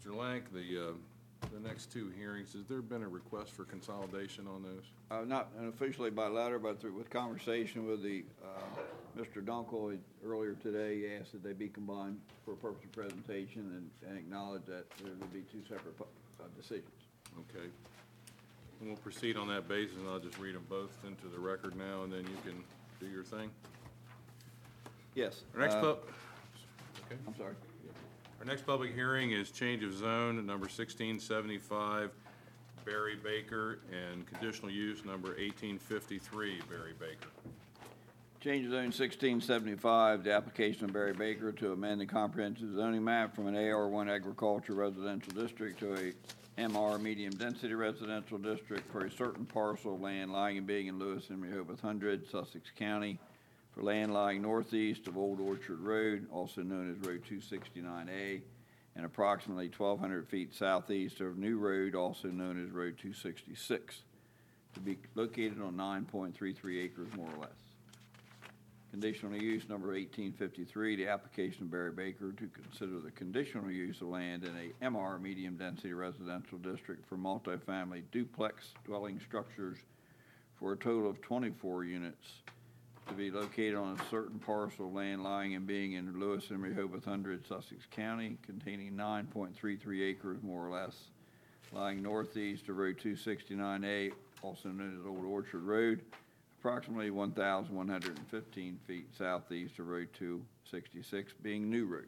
Mr. Lank, the next two hearings, has there been a request for consolidation on those? Not officially by letter, but with conversation with the, Mr. Dunkel earlier today, he asked that they be combined for a purpose of presentation and acknowledged that there would be two separate decisions. Okay. And we'll proceed on that basis, and I'll just read them both into the record now, and then you can do your thing. Yes. Our next okay. I'm sorry. Our next public hearing is change of zone, number 1675, Barry Baker, and conditional use number 1853, Barry Baker. Change of zone 1675, the application of Barry Baker to amend the comprehensive zoning map from an AR1 agriculture residential district to a MR medium density residential district for a certain parcel of land lying and being in Lewis and Rehoboth 100, Sussex County, for land lying northeast of Old Orchard Road, also known as Road 269A, and approximately 1,200 feet southeast of New Road, also known as Road 266, to be located on 9.33 acres, more or less. Conditional use number 1853, the application of Barry Baker to consider the conditional use of land in a MR medium density residential district for multifamily duplex dwelling structures for a total of 24 units to be located on a certain parcel of land lying and being in Lewis and Rehoboth 100, Sussex County, containing 9.33 acres, more or less, lying northeast of Road 269A, also known as Old Orchard Road, approximately 1,115 feet southeast of Road 266, being New Road.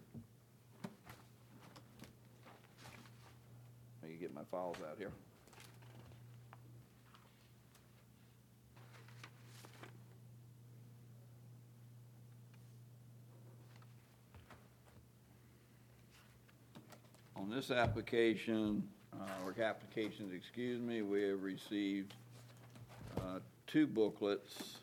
Let me get my files out here. On this application, we have received two booklets.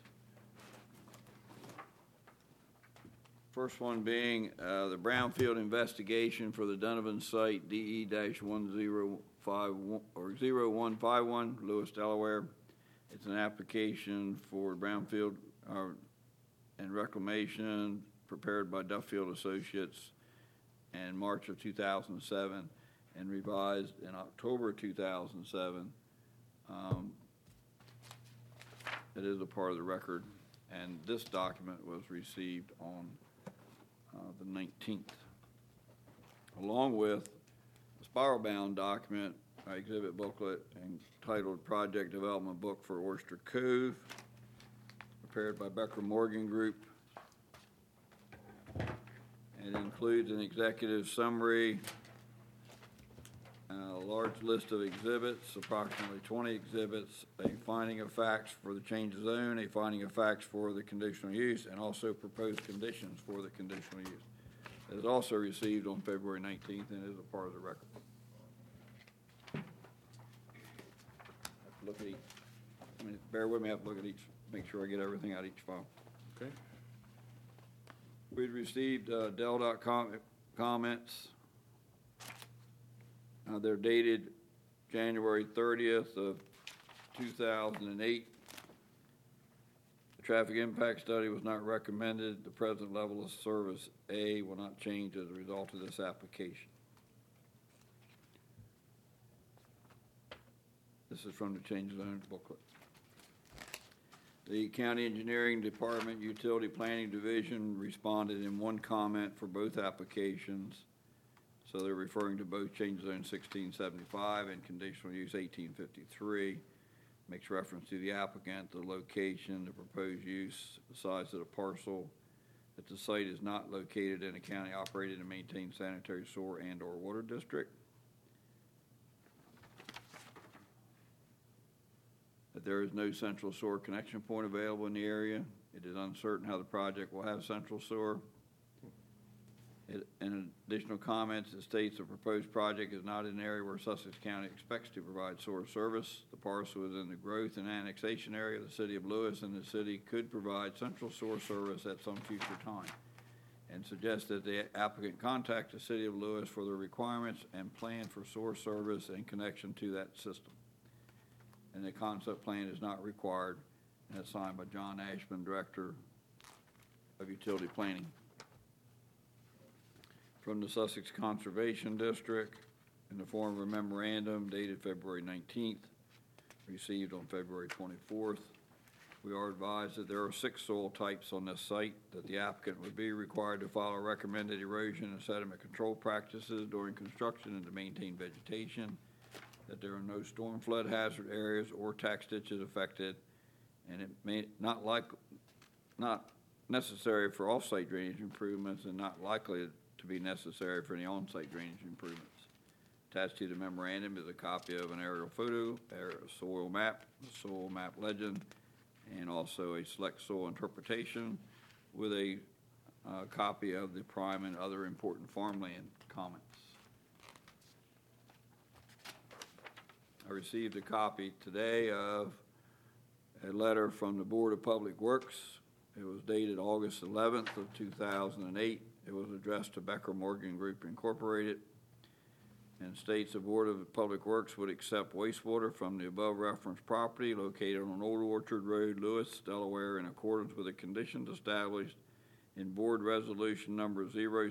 First one being the Brownfield investigation for the Donovan site, DE-1051 or 0151, Lewis, Delaware. It's an application for Brownfield and reclamation prepared by Duffield Associates in March of 2007 and revised in October 2007. It is a part of the record, and this document was received on the 19th, along with a spiral-bound document, exhibit booklet entitled Project Development Book for Oyster Cove, prepared by Becker Morgan Group. It includes an executive summary, a large list of exhibits, approximately 20 exhibits, a finding of facts for the change of zone, a finding of facts for the conditional use, and also proposed conditions for the conditional use. It is also received on February 19th and is a part of the record. I have to look at each. Bear with me, I have to look at each, make sure I get everything out of each file. Okay. We'd received Dell.com comments. They're dated January 30th of 2008. The traffic impact study was not recommended. The present level of service A will not change as a result of this application. This is from the change of zone booklet. The County Engineering Department Utility Planning Division responded in one comment for both applications. So they're referring to both change zone 1675 and conditional use 1853. Makes reference to the applicant, the location, the proposed use, the size of the parcel, that the site is not located in a county operated and maintained sanitary sewer and or water district. That there is no central sewer connection point available in the area. It is uncertain how the project will have central sewer. In additional comments, it states the proposed project is not in an area where Sussex County expects to provide sewer service. The parcel is in the growth and annexation area of the city of Lewis, and the city could provide central sewer service at some future time, and suggests that the applicant contact the city of Lewis for the requirements and plan for sewer service in connection to that system. And the concept plan is not required, and it's signed by John Ashman, Director of Utility Planning. From the Sussex Conservation District, in the form of a memorandum dated February 19th, received on February 24th. We are advised that there are 6 soil types on this site, that the applicant would be required to follow recommended erosion and sediment control practices during construction and to maintain vegetation, that there are no storm flood hazard areas or tax ditches affected, and it may not necessary for off-site drainage improvements and not likely to be necessary for any on-site drainage improvements. Attached to the memorandum is a copy of an aerial photo, a soil map, a soil map legend, and also a select soil interpretation with a copy of the prime and other important farmland comments. I received a copy today of a letter from the Board of Public Works. It was dated August 11th of 2008. It was addressed to Becker Morgan Group Incorporated and states the Board of Public Works would accept wastewater from the above referenced property located on Old Orchard Road, Lewis, Delaware, in accordance with the conditions established in Board Resolution number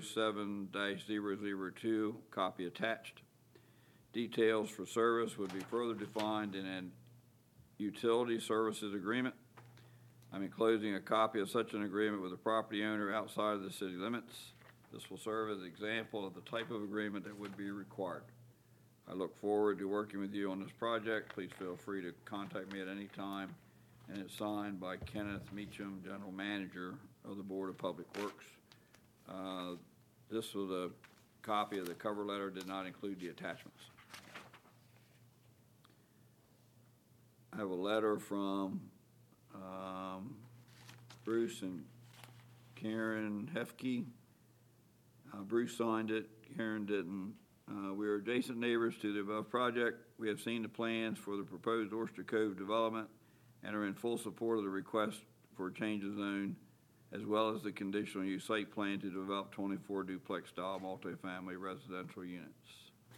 07-002, copy attached. Details for service would be further defined in an utility services agreement. I'm enclosing a copy of such an agreement with the property owner outside of the city limits. This will serve as an example of the type of agreement that would be required. I look forward to working with you on this project. Please feel free to contact me at any time. And it's signed by Kenneth Meacham, General Manager of the Board of Public Works. This was a copy of the cover letter, did not include the attachments. I have a letter from Bruce and Karen Hefke. Bruce signed it, Karen didn't. We are adjacent neighbors to the above project. We have seen the plans for the proposed Oyster Cove development and are in full support of the request for a change of zone, as well as the conditional use site plan to develop 24 duplex style multifamily residential units.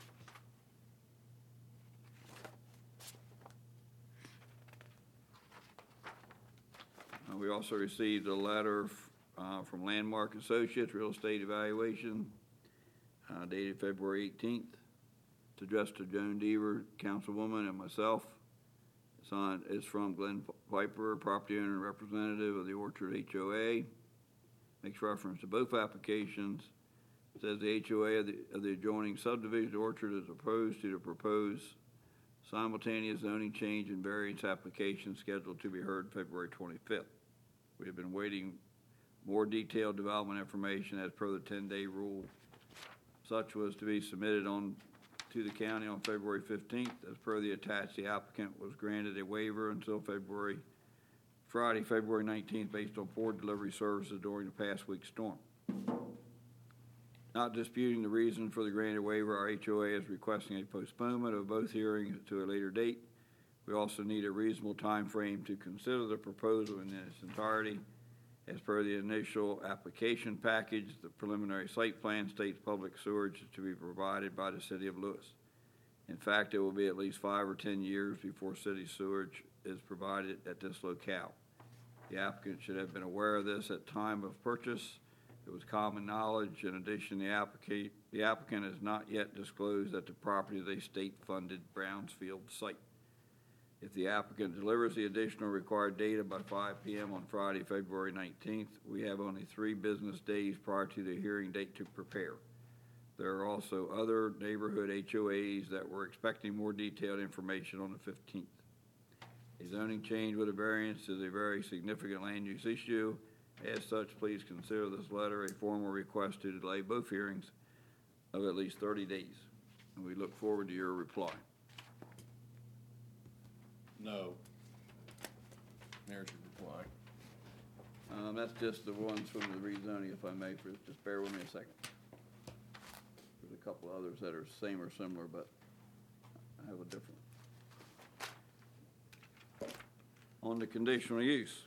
We also received a letter from Landmark Associates Real Estate Evaluation dated February 18th. It's addressed to Joan Deaver, Councilwoman, and myself. It's from Glenn Piper, property owner and representative of the Orchard HOA. Makes reference to both applications. It says the HOA of the adjoining subdivision Orchard is opposed to the proposed simultaneous zoning change and variance application scheduled to be heard February 25th. We have been waiting more detailed development information as per the 10-day rule. Such was to be submitted to the county on February 15th. As per the attached, the applicant was granted a waiver until Friday, February 19th, based on poor delivery services during the past week's storm. Not disputing the reason for the granted waiver, our HOA is requesting a postponement of both hearings to a later date. We also need a reasonable time frame to consider the proposal in its entirety. As per the initial application package, the preliminary site plan states public sewage is to be provided by the City of Lewis. In fact, it will be at least 5 or 10 years before city sewage is provided at this locale. The applicant should have been aware of this at time of purchase. It was common knowledge. In addition, the applicant has not yet disclosed that the property is a state-funded brownfield site. If the applicant delivers the additional required data by 5 p.m. on Friday, February 19th, we have only 3 business days prior to the hearing date to prepare. There are also other neighborhood HOAs that were expecting more detailed information on the 15th. A zoning change with a variance is a very significant land use issue. As such, please consider this letter a formal request to delay both hearings of at least 30 days. And we look forward to your reply. No. There's your reply. That's just the ones from the rezoning, if I may. Just bear with me a second. There's a couple others that are same or similar, but I have a different. On the conditional use.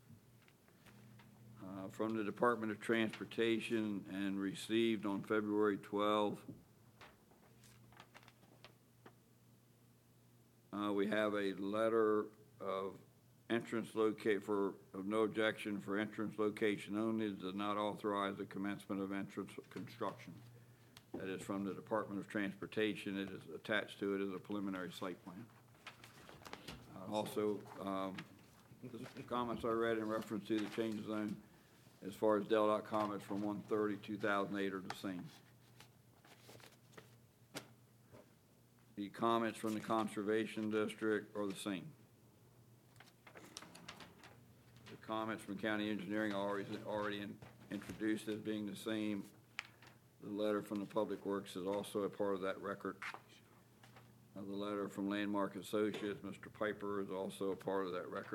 From the Department of Transportation and received on February 12. We have a letter of entrance of no objection for entrance location only, does not authorize the commencement of entrance construction. That is from the Department of Transportation. It is attached to it as a preliminary site plan. Also, the comments I read in reference to the change of zone as far as Del Dot comments from 1/30/2008 are the same. The comments from the Conservation District are the same. The comments from County Engineering are already introduced as being the same. The letter from the Public Works is also a part of that record. The letter from Landmark Associates, Mr. Piper, is also a part of that record.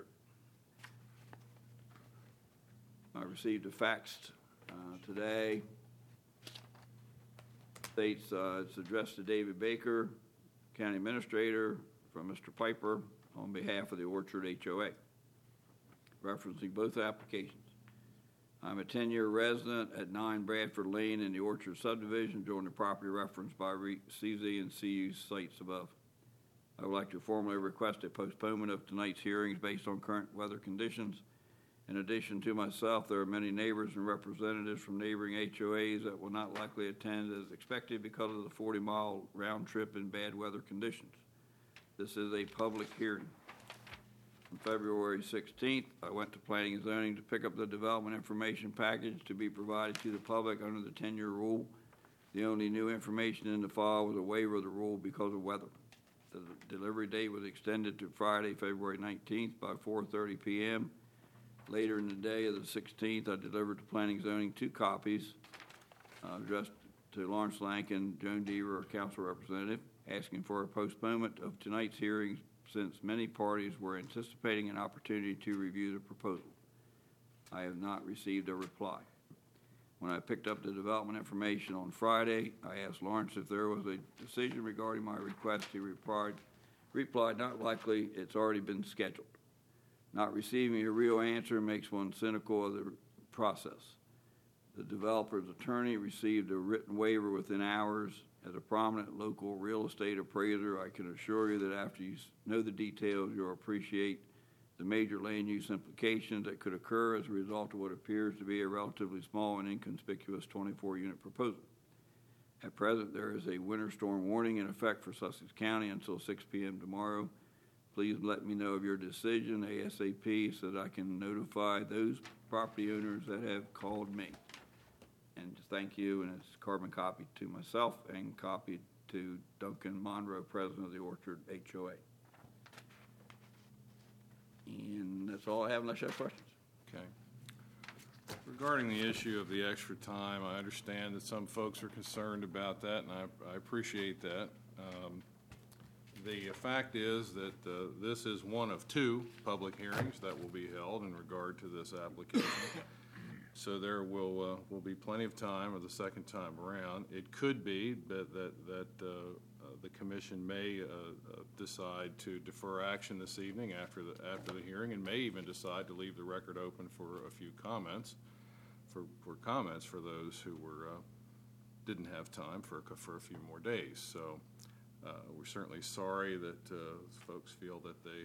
I received a fax today. States it's addressed to David Baker, County Administrator, from Mr. Piper on behalf of the Orchard HOA, referencing both applications. I'm a 10-year resident at 9 Bradford Lane in the Orchard subdivision, joining the property referenced by CZ and CU sites above. I would like to formally request a postponement of tonight's hearings based on current weather conditions. In addition to myself, there are many neighbors and representatives from neighboring HOAs that will not likely attend as expected because of the 40-mile round trip in bad weather conditions. This is a public hearing. On February 16th, I went to Planning and Zoning to pick up the development information package to be provided to the public under the 10-year rule. The only new information in the file was a waiver of the rule because of weather. The delivery date was extended to Friday, February 19th by 4:30 p.m. Later in the day of the 16th, I delivered to Planning and Zoning 2 copies addressed to Lawrence Lankin, Joan Deaver, council representative, asking for a postponement of tonight's hearings since many parties were anticipating an opportunity to review the proposal. I have not received a reply. When I picked up the development information on Friday, I asked Lawrence if there was a decision regarding my request. He replied, not likely, it's already been scheduled. Not receiving a real answer makes one cynical of the process. The developer's attorney received a written waiver within hours. As a prominent local real estate appraiser, I can assure you that after you know the details, you'll appreciate the major land use implications that could occur as a result of what appears to be a relatively small and inconspicuous 24-unit proposal. At present, there is a winter storm warning in effect for Sussex County until 6 p.m. tomorrow. Please let me know of your decision ASAP so that I can notify those property owners that have called me. And thank you, and it's carbon copied to myself and copied to Duncan Monroe, president of the Orchard HOA. And that's all I have unless you have questions. Okay. Regarding the issue of the extra time, I understand that some folks are concerned about that, and I appreciate that. The fact is that this is one of 2 public hearings that will be held in regard to this application. So there will be plenty of time of the second time around. It could be that the commission may decide to defer action this evening after the hearing, and may even decide to leave the record open for a few comments, for comments for those who didn't have time for a few more days. So we're certainly sorry that folks feel that they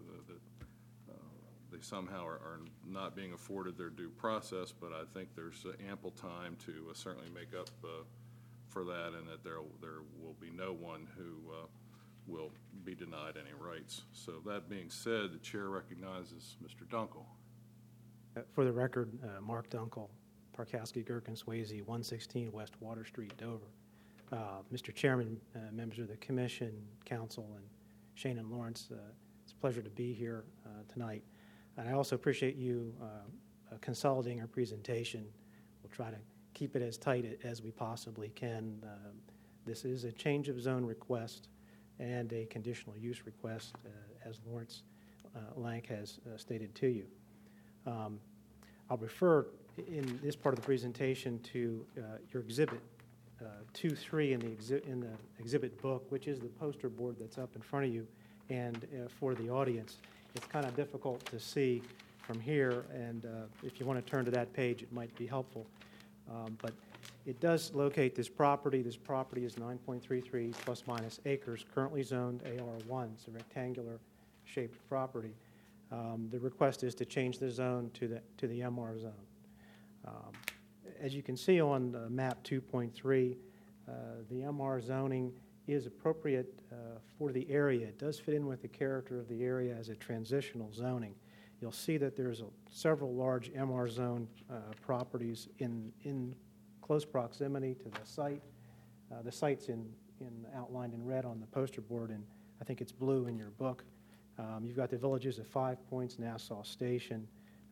somehow are not being afforded their due process, but I think there's ample time to certainly make up for that, and that there will be no one who will be denied any rights. So that being said, the chair recognizes Mr. Dunkel. For the record, Mark Dunkel, Parkowski, Gherkin, Swayze, 116 West Water Street, Dover. Mr. Chairman, members of the Commission, Council, and Shane and Lawrence, it's a pleasure to be here tonight. And I also appreciate you consolidating our presentation. We'll try to keep it as tight as we possibly can. This is a change of zone request and a conditional use request, as Lawrence Lank has stated to you. I'll refer in this part of the presentation to your exhibit 2-3 in the exhibit book, which is the poster board that's up in front of you. And for the audience, it's kind of difficult to see from here, and if you want to turn to that page, it might be helpful. But it does locate this property. This property is 9.33 plus minus acres, currently zoned AR1. It's a rectangular shaped property. The request is to change the zone to the MR zone. As you can see on map 2.3, The MR zoning is appropriate for the area. It does fit in with the character of the area as a transitional zoning. You'll see that there's several large MR zone properties in close proximity to the site. The site's outlined in red on the poster board, and I think it's blue in your book. You've got the villages of Five Points, Nassau Station,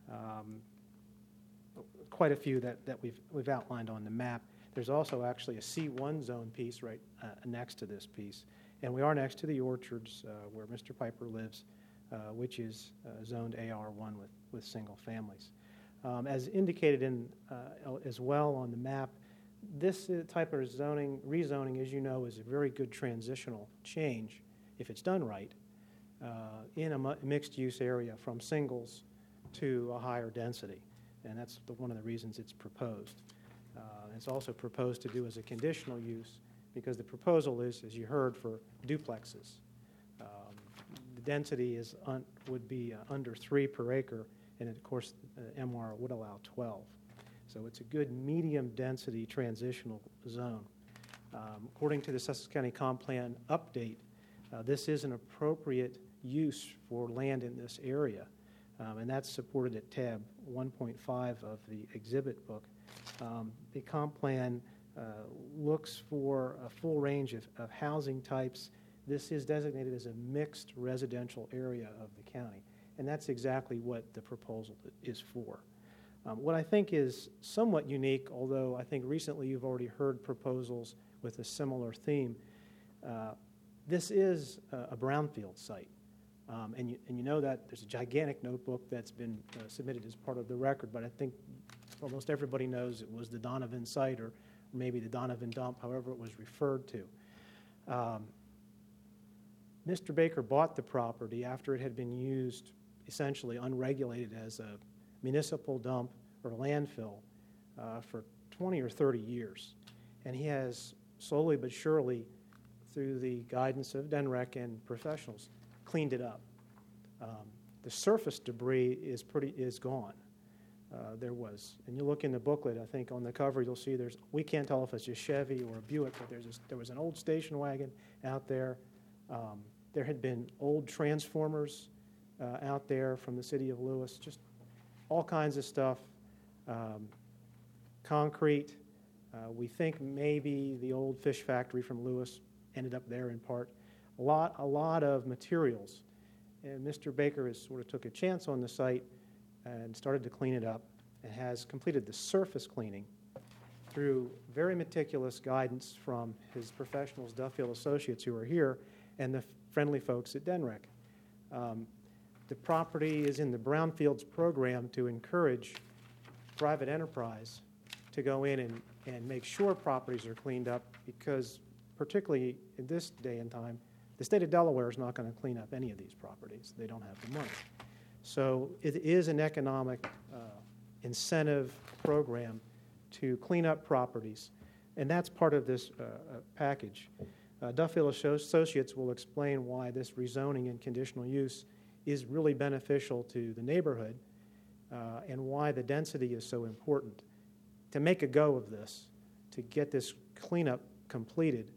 quite a few that we've outlined on the map. There's also actually a C1 zone piece right next to this piece. And we are next to the orchards where Mr. Piper lives, which is zoned AR1 with single families. As indicated as well on the map, this type of rezoning, as you know, is a very good transitional change, if it's done right, in a mixed-use area from singles to a higher density. And that's one of the reasons it's proposed. It's also proposed to do as a conditional use because the proposal is, as you heard, for duplexes. The density would be under 3 per acre, and of course, MR would allow 12. So it's a good medium-density transitional zone. According to the Sussex County Comp Plan update, this is an appropriate use for land in this area, and that's supported at tab 1.5 of the exhibit book. The comp plan looks for a full range of housing types. This is designated as a mixed residential area of the county, and that's exactly what the proposal is for. What I think is somewhat unique, although I think recently you've already heard proposals with a similar theme, this is a brownfield site. And you know that there's a gigantic notebook that's been submitted as part of the record, but I think almost everybody knows it was the Donovan site or maybe the Donovan dump, however it was referred to. Mr. Baker bought the property after it had been used essentially unregulated as a municipal dump or landfill for 20 or 30 years. And he has slowly but surely, through the guidance of DENREC and professionals, cleaned it up. The surface debris is gone. And you look in the booklet, I think on the cover you'll see we can't tell if it's a Chevy or a Buick, but there was an old station wagon out there. There had been old transformers out there from the city of Lewis, just all kinds of stuff. Concrete. We think maybe the old fish factory from Lewis ended up there in part. A lot of materials. And Mr. Baker has sort of took a chance on the site and started to clean it up and has completed the surface cleaning through very meticulous guidance from his professionals, Duffield Associates, who are here, and the friendly folks at DENREC. The property is in the Brownfields program to encourage private enterprise to go in and make sure properties are cleaned up because particularly in this day and time, the state of Delaware is not going to clean up any of these properties. They don't have the money. So it is an economic incentive program to clean up properties, and that's part of this package. Duffield Associates will explain why this rezoning and conditional use is really beneficial to the neighborhood and why the density is so important. To make a go of this, to get this cleanup completed,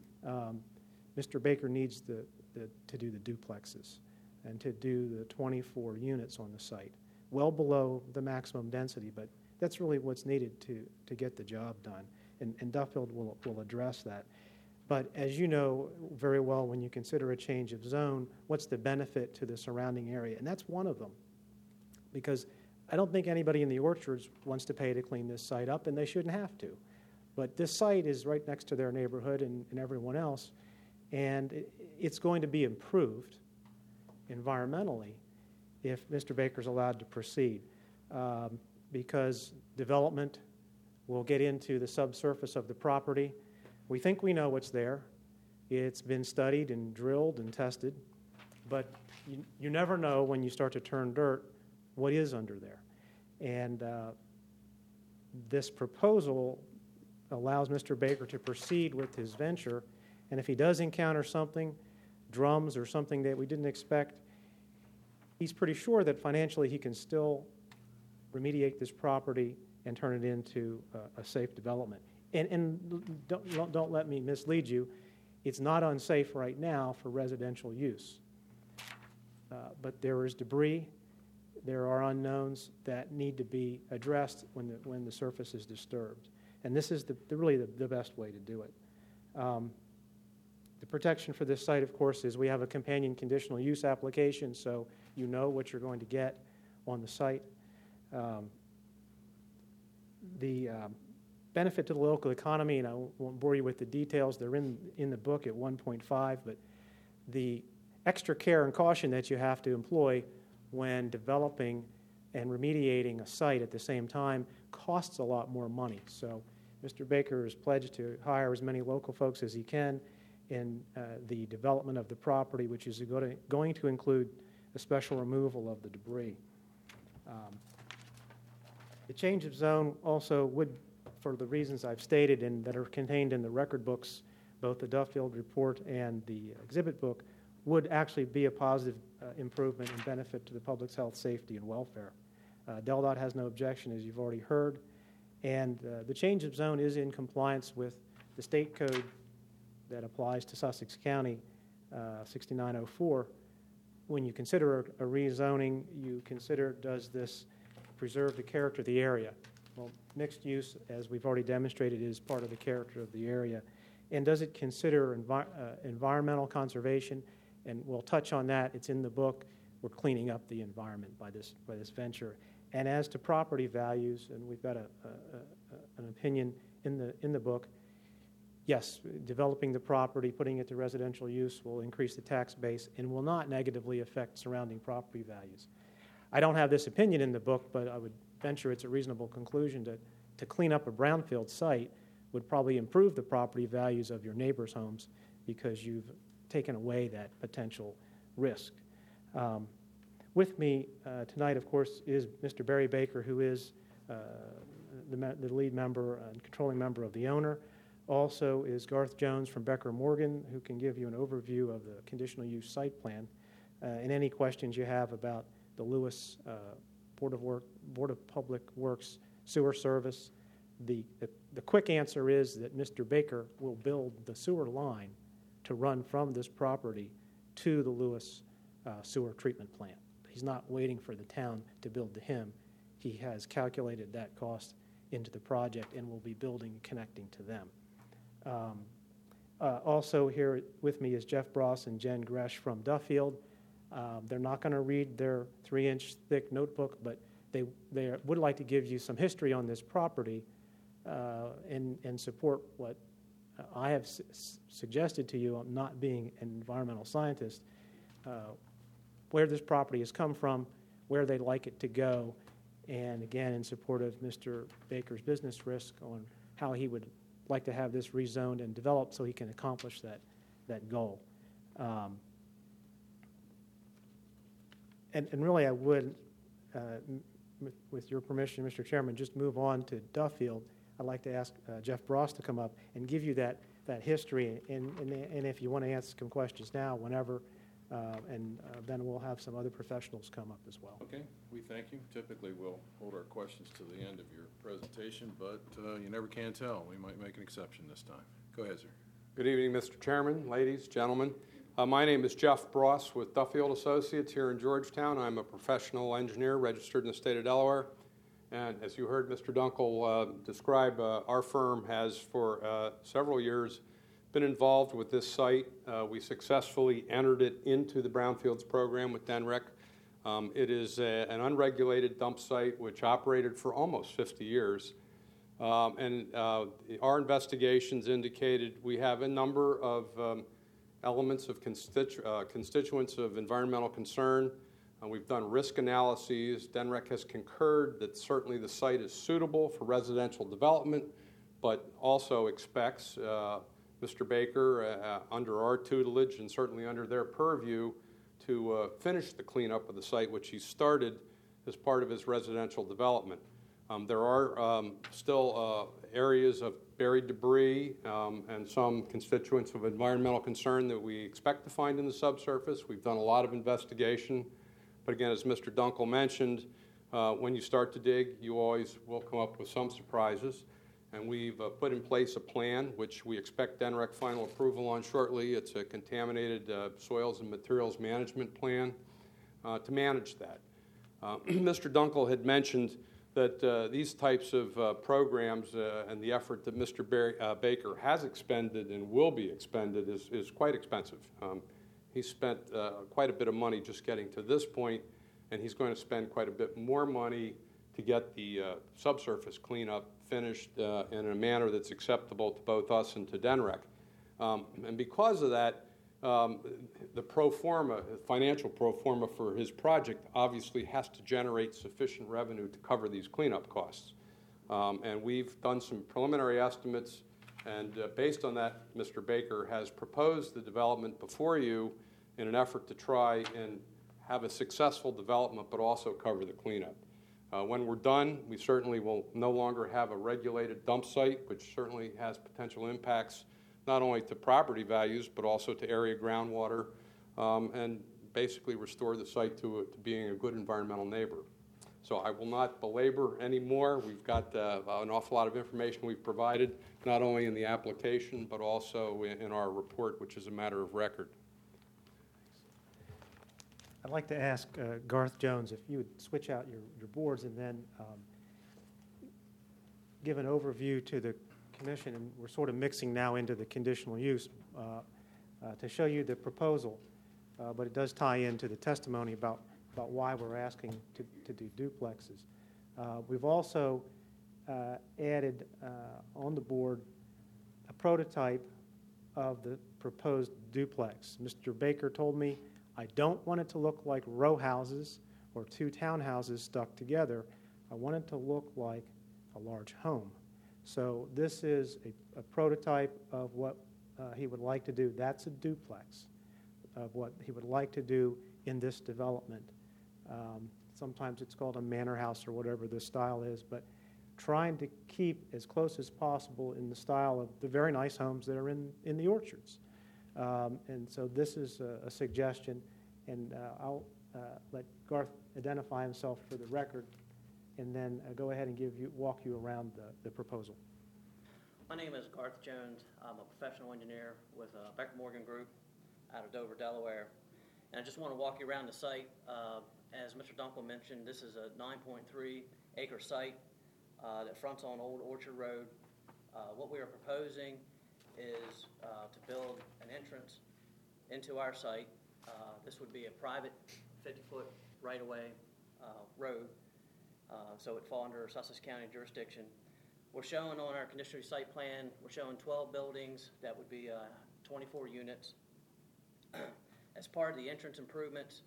Mr. Baker needs to do the duplexes and to do the 24 units on the site, well below the maximum density, but that's really what's needed to get the job done, and Duffield will address that. But as you know very well, when you consider a change of zone, what's the benefit to the surrounding area? And that's one of them, because I don't think anybody in the orchards wants to pay to clean this site up, and they shouldn't have to. But this site is right next to their neighborhood and everyone else, and it's going to be improved environmentally if Mr. Baker's allowed to proceed, because development will get into the subsurface of the property. We think we know what's there. It's been studied and drilled and tested, but you never know when you start to turn dirt what is under there. And this proposal allows Mr. Baker to proceed with his venture, and if he does encounter something, drums or something that we didn't expect, he's pretty sure that financially he can still remediate this property and turn it into a safe development. And don't let me mislead you. It's not unsafe right now for residential use. But there is debris. There are unknowns that need to be addressed when the surface is disturbed. And this is really the best way to do it. The protection for this site, of course, is we have a companion conditional use application, so you know what you're going to get on the site. The benefit to the local economy, and I won't bore you with the details, they're in the book at 1.5, but the extra care and caution that you have to employ when developing and remediating a site at the same time costs a lot more money. So Mr. Baker has pledged to hire as many local folks as he can in the development of the property, which is going to include a special removal of the debris. The change of zone also would, for the reasons I've stated and that are contained in the record books, both the Duffield report and the exhibit book, would actually be a positive improvement and benefit to the public's health, safety, and welfare. DelDOT has no objection, as you've already heard, and the change of zone is in compliance with the state code that applies to Sussex County, 6904. When you consider a rezoning, you consider, does this preserve the character of the area? Well, mixed use, as we've already demonstrated, is part of the character of the area. And does it consider environmental conservation? And we'll touch on that. It's in the book. We're cleaning up the environment by this venture. And as to property values, and we've got an opinion in the book, yes, developing the property, putting it to residential use will increase the tax base and will not negatively affect surrounding property values. I don't have this opinion in the book, but I would venture it's a reasonable conclusion to clean up a brownfield site would probably improve the property values of your neighbors' homes because you've taken away that potential risk. With me tonight, of course, is Mr. Barry Baker, who is the lead member and controlling member of the owner. Also is Garth Jones from Becker Morgan, who can give you an overview of the conditional use site plan and any questions you have about the Lewis Board of Public Works sewer service. The quick answer is that Mr. Baker will build the sewer line to run from this property to the Lewis sewer treatment plant. He's not waiting for the town to build to him. He has calculated that cost into the project and will be building and connecting to them. Also here with me is Jeff Bross and Jen Gresh from Duffield. They're not going to read their 3-inch thick notebook, but they would like to give you some history on this property and support what I have suggested to you, not being an environmental scientist, where this property has come from, where they'd like it to go, and again, in support of Mr. Baker's business risk on how he would like to have this rezoned and developed so he can accomplish that goal. And really, I would, with your permission, Mr. Chairman, just move on to Duffield. I'd like to ask Jeff Bross to come up and give you that history, and if you want to ask some questions now, whenever, and then we'll have some other professionals come up as well. Okay, we thank you. Typically, we'll hold our questions to the end of your presentation, but you never can tell. We might make an exception this time. Go ahead, sir. Good evening, Mr. Chairman, ladies, gentlemen. My name is Jeff Bross with Duffield Associates here in Georgetown. I'm a professional engineer registered in the state of Delaware. And as you heard Mr. Dunkel describe, our firm has for several years been involved with this site. We successfully entered it into the Brownfields program with DENREC. It is an unregulated dump site which operated for almost 50 years. And our investigations indicated we have a number of elements of constituents of environmental concern. We've done risk analyses. DENREC has concurred that certainly the site is suitable for residential development, but also expects Mr. Baker, under our tutelage and certainly under their purview, to finish the cleanup of the site, which he started as part of his residential development. There are still areas of buried debris and some constituents of environmental concern that we expect to find in the subsurface. We've done a lot of investigation. But again, as Mr. Dunkel mentioned, when you start to dig, you always will come up with some surprises. And we've put in place a plan, which we expect DENREC final approval on shortly. It's a contaminated soils and materials management plan to manage that. Mr. Dunkel had mentioned that these types of programs and the effort that Mr. Baker has expended and will be expended is quite expensive. He spent quite a bit of money just getting to this point, and he's going to spend quite a bit more money to get the subsurface cleanup finished in a manner that's acceptable to both us and to DENREC. And because of that, the pro forma, financial pro forma for his project obviously has to generate sufficient revenue to cover these cleanup costs. And we've done some preliminary estimates, and based on that, Mr. Baker has proposed the development before you in an effort to try and have a successful development but also cover the cleanup. When we're done, we certainly will no longer have a regulated dump site, which certainly has potential impacts not only to property values but also to area groundwater, and basically restore the site to being a good environmental neighbor. So I will not belabor anymore. We've got an awful lot of information we've provided, not only in the application but also in our report, which is a matter of record. I'd like to ask Garth Jones if you would switch out your boards and then give an overview to the Commission, and we're sort of mixing now into the conditional use to show you the proposal, but it does tie into the testimony about why we're asking to do duplexes. We've also added on the board a prototype of the proposed duplex. Mr. Baker told me, I don't want it to look like row houses or two townhouses stuck together. I want it to look like a large home. So this is a prototype of what he would like to do. That's a duplex of what he would like to do in this development. Sometimes it's called a manor house or whatever the style is, but trying to keep as close as possible in the style of the very nice homes that are in the orchards. And so this is a suggestion, and I'll let Garth identify himself for the record, and then go ahead and walk you around the proposal. My name is Garth Jones. I'm a professional engineer with Becker Morgan Group out of Dover, Delaware. And I just want to walk you around the site. As Mr. Dunkel mentioned, this is a 9.3 acre site that fronts on Old Orchard Road. What we are proposing is to build an entrance into our site. This would be a private 50-foot right-of-way road, so it would fall under Sussex County jurisdiction. We're showing on our conditional use site plan, we're showing 12 buildings. That would be 24 units. As part of the entrance improvements,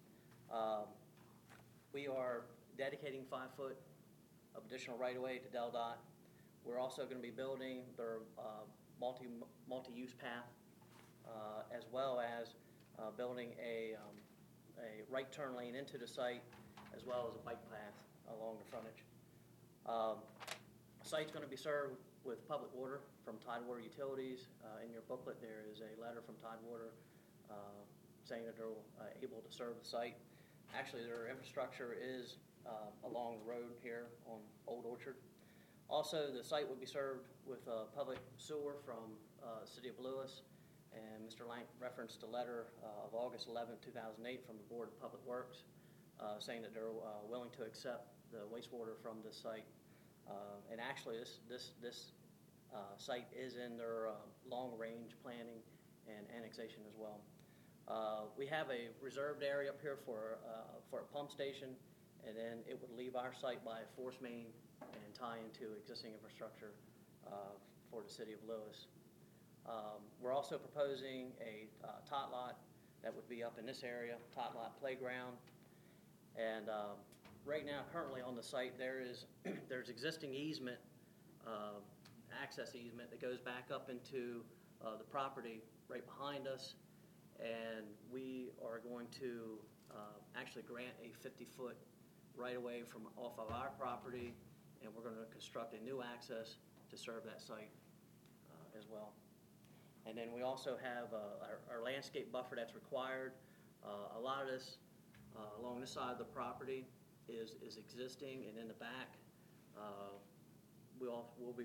we are dedicating 5 foot of additional right-of-way to DelDOT. We're also going to be building their multi-use path, as well as building a right turn lane into the site, as well as a bike path along the frontage. The site's going to be served with public water from Tidewater Utilities. In your booklet, there is a letter from Tidewater saying that they're able to serve the site. Actually, their infrastructure is along the road here on Old Orchard. Also, the site will be served with public sewer from the City of Lewis, and Mr. Lank referenced a letter of August 11, 2008 from the Board of Public Works saying that they're willing to accept the wastewater from this site. And actually, this site is in their long-range planning and annexation as well. We have a reserved area up here for a pump station, and then it would leave our site by a force main and tie into existing infrastructure for the City of Lewis. We're also proposing a tot lot that would be up in this area, tot lot playground. And right now, currently on the site, there's existing easement, access easement that goes back up into the property right behind us. And we are going to actually grant a 50-foot right-of-way from off of our property, and we're going to construct a new access to serve that site as well. And then we also have our landscape buffer that's required. A lot of this along this side of the property is existing, and in the back we'll be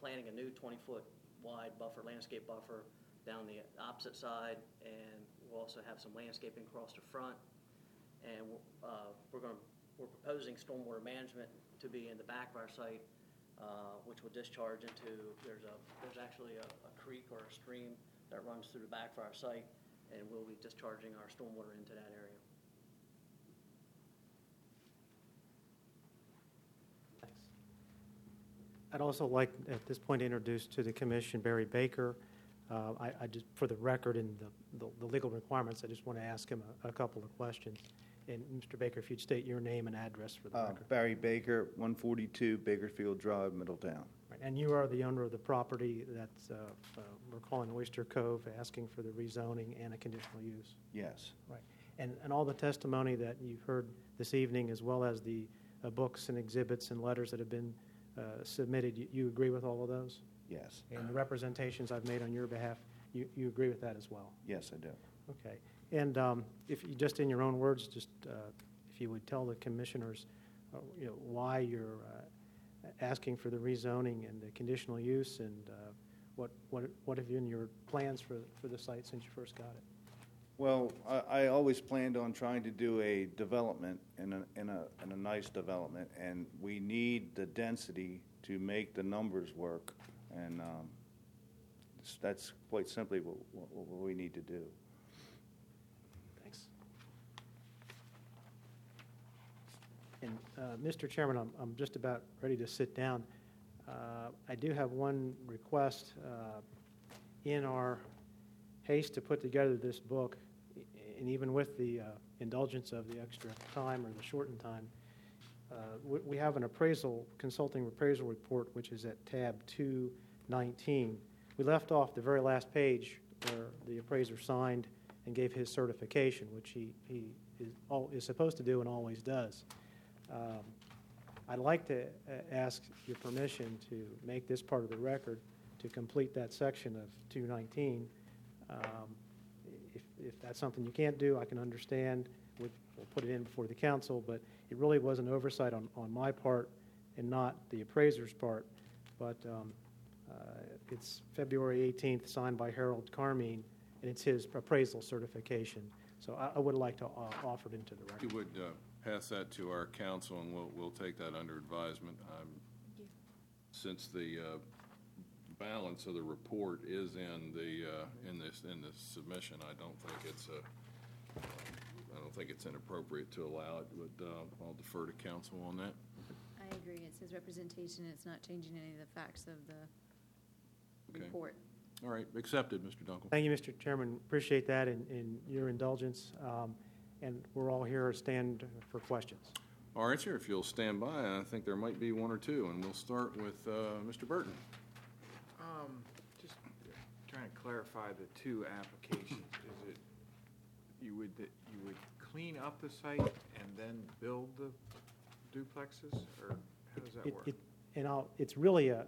planting a new 20-foot wide buffer, landscape buffer down the opposite side, and we'll also have some landscaping across the front. And we're proposing stormwater management to be in the back of our site, which will discharge into, there's actually a creek or a stream that runs through the back of our site, and we'll be discharging our stormwater into that area. Thanks. I'd also like at this point to introduce to the commission Barry Baker. I just, for the record and the legal requirements, I just want to ask him a couple of questions. And Mr. Baker, if you'd state your name and address for the record. Barry Baker, 142 Bakersfield Drive, Middletown. Right. And you are the owner of the property that we're calling Oyster Cove, asking for the rezoning and a conditional use. Yes. Right. And all the testimony that you've heard this evening, as well as the books and exhibits and letters that have been submitted, you agree with all of those? Yes. And the representations I've made on your behalf, you agree with that as well? Yes, I do. Okay. And if you, just in your own words, just if you would tell the commissioners, why you're asking for the rezoning and the conditional use, and what have been your plans for the site since you first got it? Well, I always planned on trying to do a development in a nice development, and we need the density to make the numbers work, and that's quite simply what we need to do. Thanks. And Mr. Chairman, I'm just about ready to sit down. I do have one request. In our haste to put together this book, and even with the indulgence of the extra time or the shortened time, we have an consulting appraisal report, which is at tab 219. We left off the very last page where the appraiser signed and gave his certification, which he is supposed to do and always does. I'd like to ask your permission to make this part of the record to complete that section of 219. If that's something you can't do, I can understand. We'll put it in before the council, but it really was an oversight on my part and not the appraiser's part. But it's February 18th, signed by Harold Carmine, and it's his appraisal certification. So I would like to offer it into the record. You would pass that to our council, and we'll take that under advisement. Since the balance of the report is in the submission, I don't think it's inappropriate to allow it, but I'll defer to council on that. I agree. It's his representation. It's not changing any of the facts of the report. All right, accepted, Mr. Dunkel. Thank you, Mr. Chairman. Appreciate that and your indulgence. And we're all here to stand for questions. All right, sir, if you'll stand by, I think there might be one or two, and we'll start with Mr. Burton. Just trying to clarify the two applications. Is it you would clean up the site and then build the duplexes, or how does that work? It's really a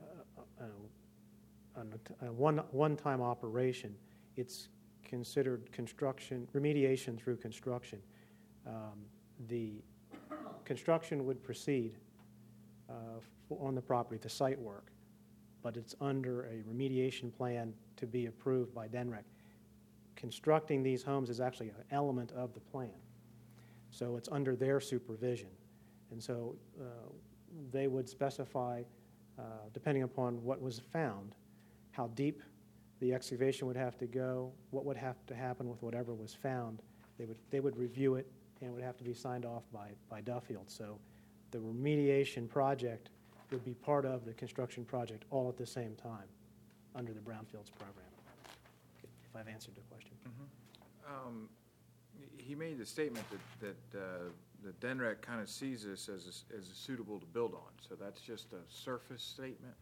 one-time operation. It's considered construction, remediation through construction. The construction would proceed on the property, the site work, but it's under a remediation plan to be approved by DNREC. Constructing these homes is actually an element of the plan, so it's under their supervision. And so they would specify, depending upon what was found, how deep the excavation would have to go, what would have to happen with whatever was found. They would review it, and it would have to be signed off by Duffield. So the remediation project would be part of the construction project all at the same time under the Brownfields program, if I've answered the question. Mm-hmm. He made the statement that the DNREC kind of sees this as suitable to build on. So that's just a surface statement?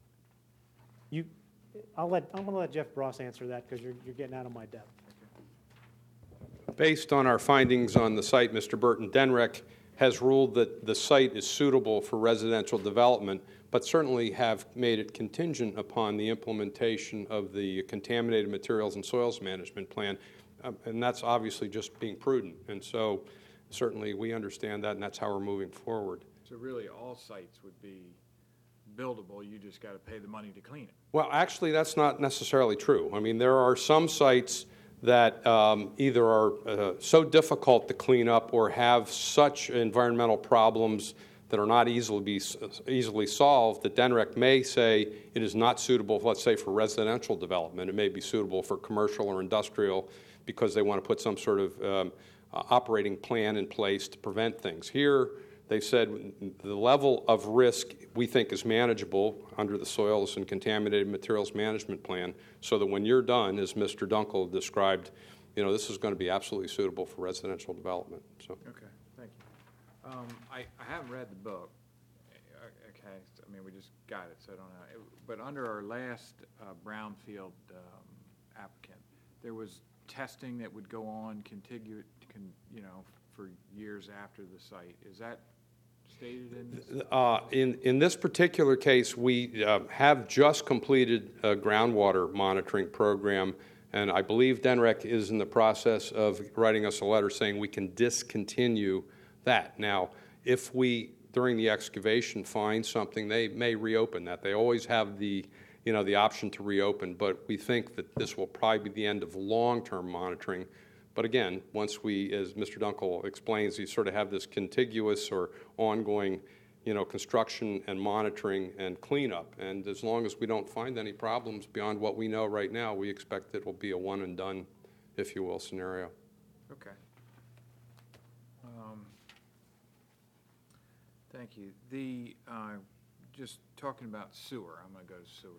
I'm going to let Jeff Bross answer that because you're getting out of my depth. Based on our findings on the site, Mr. Burton, DNREC has ruled that the site is suitable for residential development, but certainly have made it contingent upon the implementation of the Contaminated Materials and Soils Management Plan, and that's obviously just being prudent. And so certainly we understand that, and that's how we're moving forward. So really all sites would be buildable, you just got to pay the money to clean it. Well, actually, that's not necessarily true. I mean, there are some sites that either are so difficult to clean up or have such environmental problems that are not easily solved that DNREC may say it is not suitable, let's say, for residential development. It may be suitable for commercial or industrial because they want to put some sort of operating plan in place to prevent things. Here, they said the level of risk we think is manageable under the Soils and Contaminated Materials Management Plan, so that when you're done, as Mr. Dunkel described, this is going to be absolutely suitable for residential development. So. Okay, thank you. I haven't read the book. Okay, I mean, we just got it, so I don't know. But under our last brownfield applicant, there was testing that would go on for years after the site. Is that stated in this? In this particular case, we have just completed a groundwater monitoring program, and I believe DNREC is in the process of writing us a letter saying we can discontinue that. Now, if we, during the excavation, find something, they may reopen that. They always have the option to reopen, but we think that this will probably be the end of long-term monitoring. But again, once we, as Mr. Dunkel explains, you sort of have this contiguous or ongoing, construction and monitoring and cleanup. And as long as we don't find any problems beyond what we know right now, we expect it will be a one and done, if you will, scenario. Okay. Thank you. Just talking about sewer, I'm going to go to sewer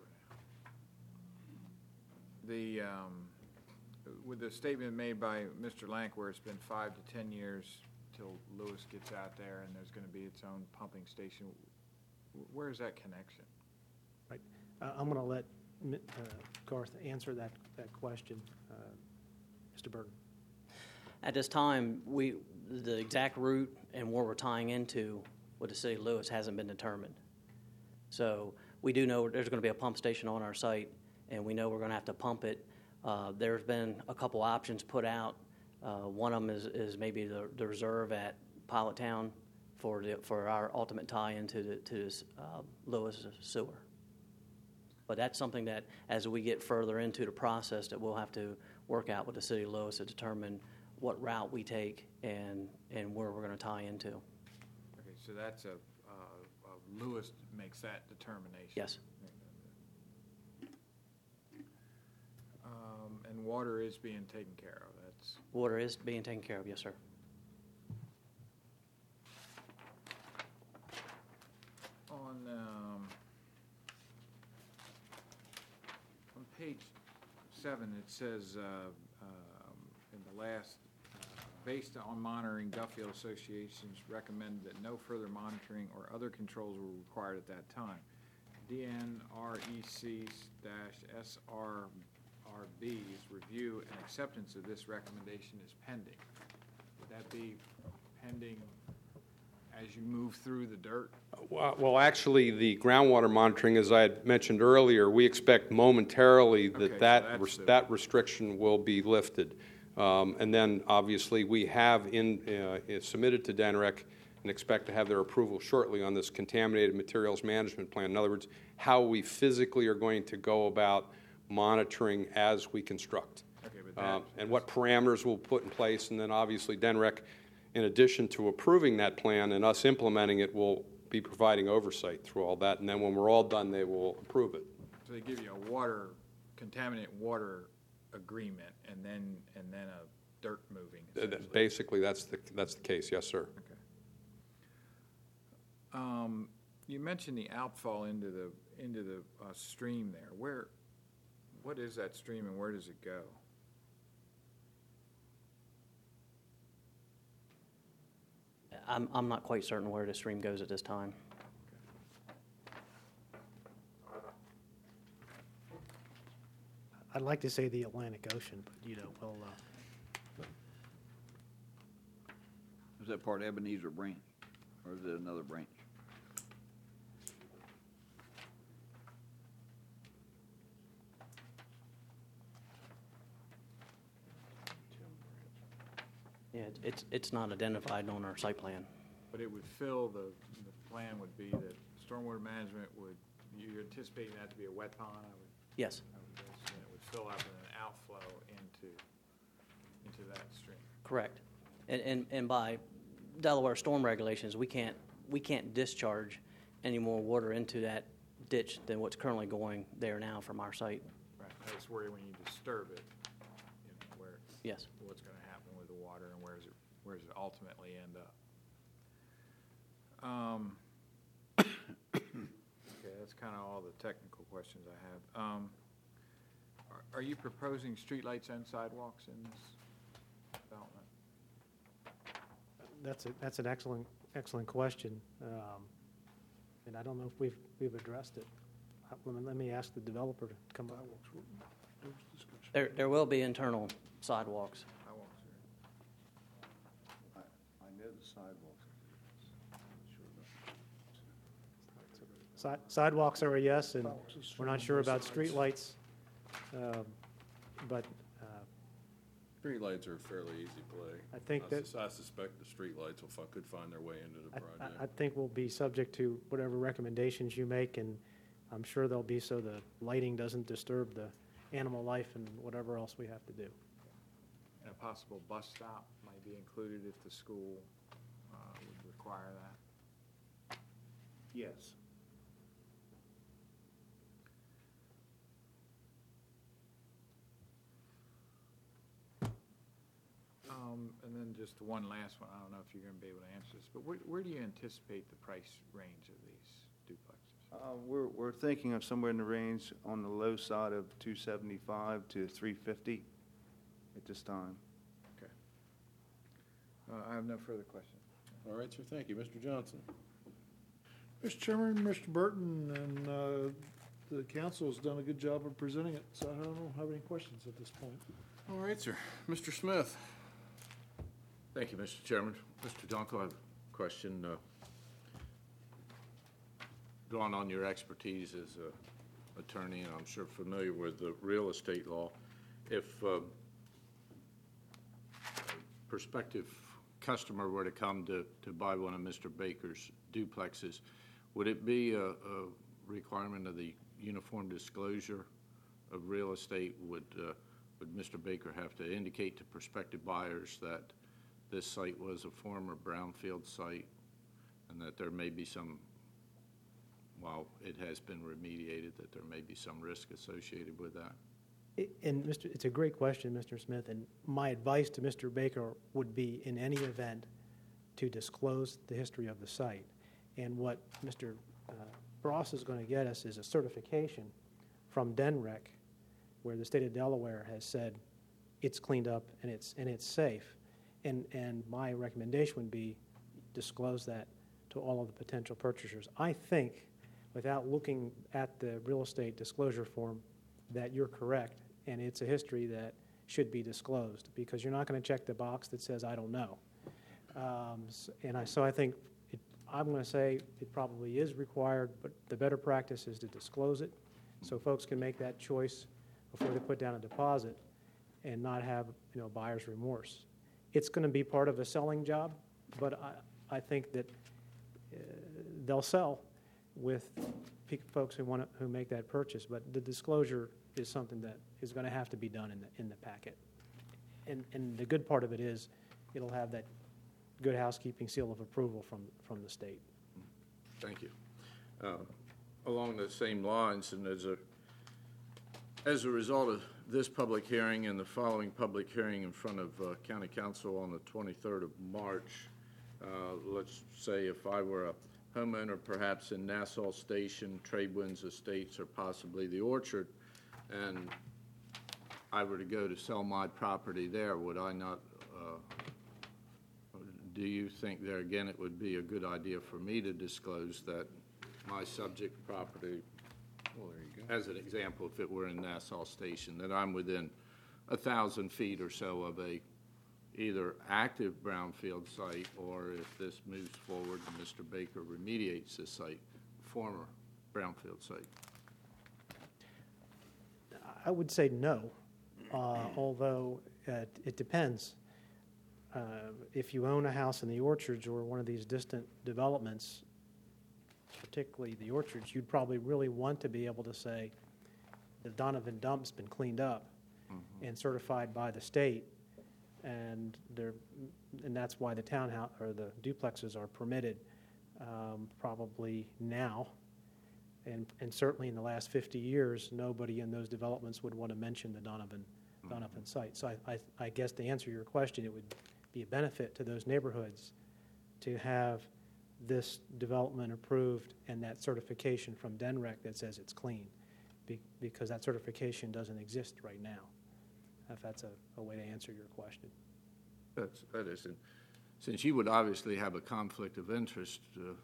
now. With the statement made by Mr. Lank, where it's been 5 to 10 years till Lewis gets out there and there's going to be its own pumping station, where is that connection? Right. I'm going to let Garth answer that question. Mr. Burton. At this time, the exact route and where we're tying into with the city of Lewis hasn't been determined. So we do know there's going to be a pump station on our site, and we know we're going to have to pump it. There's been a couple options put out. One of them is maybe the reserve at Pilot Town for our ultimate tie-in to this Lewis sewer. But that's something that, as we get further into the process, that we'll have to work out with the city of Lewis to determine what route we take and where we're going to tie into. Okay, so that's Lewis makes that determination. Yes. And water is being taken care of. Water is being taken care of, yes, sir. On page 7, it says in the last, based on monitoring, Duffield Associations recommended that no further monitoring or other controls were required at that time. DNREC-SRB's review and acceptance of this recommendation is pending. Would that be pending as you move through the dirt? Well, actually, the groundwater monitoring, as I had mentioned earlier, we expect momentarily that restriction will be lifted. And then, obviously, we have submitted to DNREC and expect to have their approval shortly on this Contaminated Materials Management Plan. In other words, how we physically are going to go about monitoring as we construct. Okay, but and what parameters we'll put in place. And then, obviously, DNREC, in addition to approving that plan and us implementing it, will be providing oversight through all that. And then when we're all done, they will approve it. So they give you a contaminant water agreement and then a dirt moving. Basically, that's the case. Yes, sir. Okay. You mentioned the outfall into the stream there. What is that stream and where does it go? I'm not quite certain where the stream goes at this time. I'd like to say the Atlantic Ocean, but we'll. Is that part of Ebenezer Branch, or is it another branch? Yeah, it's not identified on our site plan. But it would fill the plan would be that stormwater management you're anticipating that to be a wet pond, Yes, I would guess, and it would fill up and then outflow into that stream. correct. And by Delaware storm regulations, we can't discharge any more water into that ditch than what's currently going there now from our site. Right, I just worry when you disturb it, Yes. what's going to happen with the water and where does it ultimately end up? Okay, that's kind of all the technical questions I have. Are you proposing streetlights and sidewalks in this development? That's an excellent question, and I don't know if we've addressed it. Let me ask the developer to come up. There will be internal sidewalks. Sidewalks are- I know the sidewalks. Sidewalks are a yes, and we're not sure about streetlights, but Streetlights are a fairly easy play. I think that- I suspect the streetlights could find their way into the project. I think we'll be subject to whatever recommendations you make, and I'm sure they'll be so the lighting doesn't disturb the animal life and whatever else we have to do. And a possible bus stop might be included if the school would require that. Yes. And then just one last one, I don't know if you're going to be able to answer this, but where do you anticipate the price range of these duplexes? We're thinking of somewhere in the range on the low side of 275 to 350 at this time. Okay. I have no further questions. All right, sir, thank you. Mr. Johnson? Mr. Chairman, Mr. Burton, and the council has done a good job of presenting it, so I don't have any questions at this point. All right, sir. Mr. Smith? Thank you, Mr. Chairman. Mr. Dunkel, I have a question. Drawing on your expertise as an attorney, and I'm sure familiar with the real estate law, if a prospective customer were to come to buy one of Mr. Baker's duplexes, would it be a requirement of the uniform disclosure of real estate? Would Mr. Baker have to indicate to prospective buyers that this site was a former brownfield site and that there may be some, while it has been remediated, that there may be some risk associated with that? And it's a great question, Mr. Smith, and my advice to Mr. Baker would be, in any event, to disclose the history of the site. And what Mr. Bross is going to get us is a certification from DENREC, where the state of Delaware has said it's cleaned up and it's safe. And my recommendation would be disclose that to all of the potential purchasers. I think, without looking at the real estate disclosure form, that you're correct, and it's a history that should be disclosed, because you're not going to check the box that says I don't know. So I think I'm going to say it probably is required, but the better practice is to disclose it so folks can make that choice before they put down a deposit and not have buyer's remorse. It's going to be part of a selling job, but I think that they'll sell with folks who make that purchase. But the disclosure is something that is going to have to be done in the packet. And the good part of it is it'll have that good housekeeping seal of approval from the state. Thank you. Along the same lines, and as a result of this public hearing and the following public hearing in front of County Council on the 23rd of March, let's say if I were a homeowner perhaps in Nassau Station, Tradewinds Estates, or possibly the Orchard, and I were to go to sell my property there, would I not, do you think there again it would be a good idea for me to disclose that my subject property, Well, there you go. as an example, if it were in Nassau Station, that I'm within 1,000 feet or so of a either active brownfield site, or if this moves forward and Mr. Baker remediates this site, former brownfield site? I would say no, although it depends. If you own a house in the Orchards or one of these distant developments, particularly the orchards, you'd probably really want to be able to say the Donovan dump's been cleaned up and certified by the state, and that's why the townhouse or the duplexes are permitted probably now. And certainly in the last 50 years, nobody in those developments would want to mention the Donovan site. So I guess to answer your question, it would be a benefit to those neighborhoods to have this development approved and that certification from DENREC that says it's clean, because that certification doesn't exist right now, if that's a way to answer your question. That is, and since you would obviously have a conflict of interest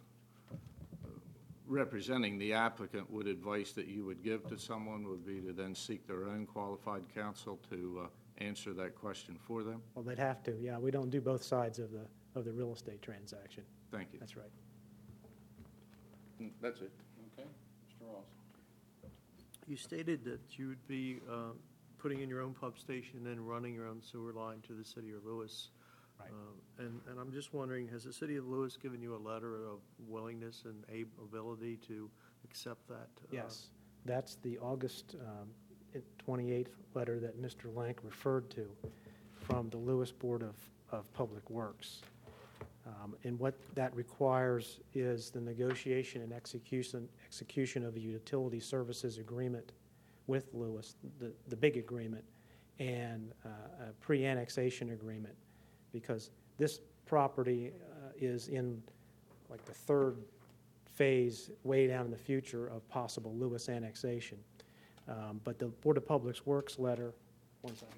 representing the applicant, would advice that you would give to someone would be to then seek their own qualified counsel to answer that question for them? Well, they'd have to, yeah. We don't do both sides of the real estate transaction. Thank you. That's right. That's it. Okay, Mr. Ross. You stated that you would be putting in your own pump station and then running your own sewer line to the city of Lewis. Right. And I'm just wondering, has the city of Lewis given you a letter of willingness and ability to accept that? Yes. That's the August 28th letter that Mr. Lank referred to from the Lewis Board of Public Works. And what that requires is the negotiation and execution of a utility services agreement with Lewis, the big agreement, and a pre-annexation agreement, because this property is in like the third phase way down in the future of possible Lewis annexation. But the Board of Public Works letter, one second,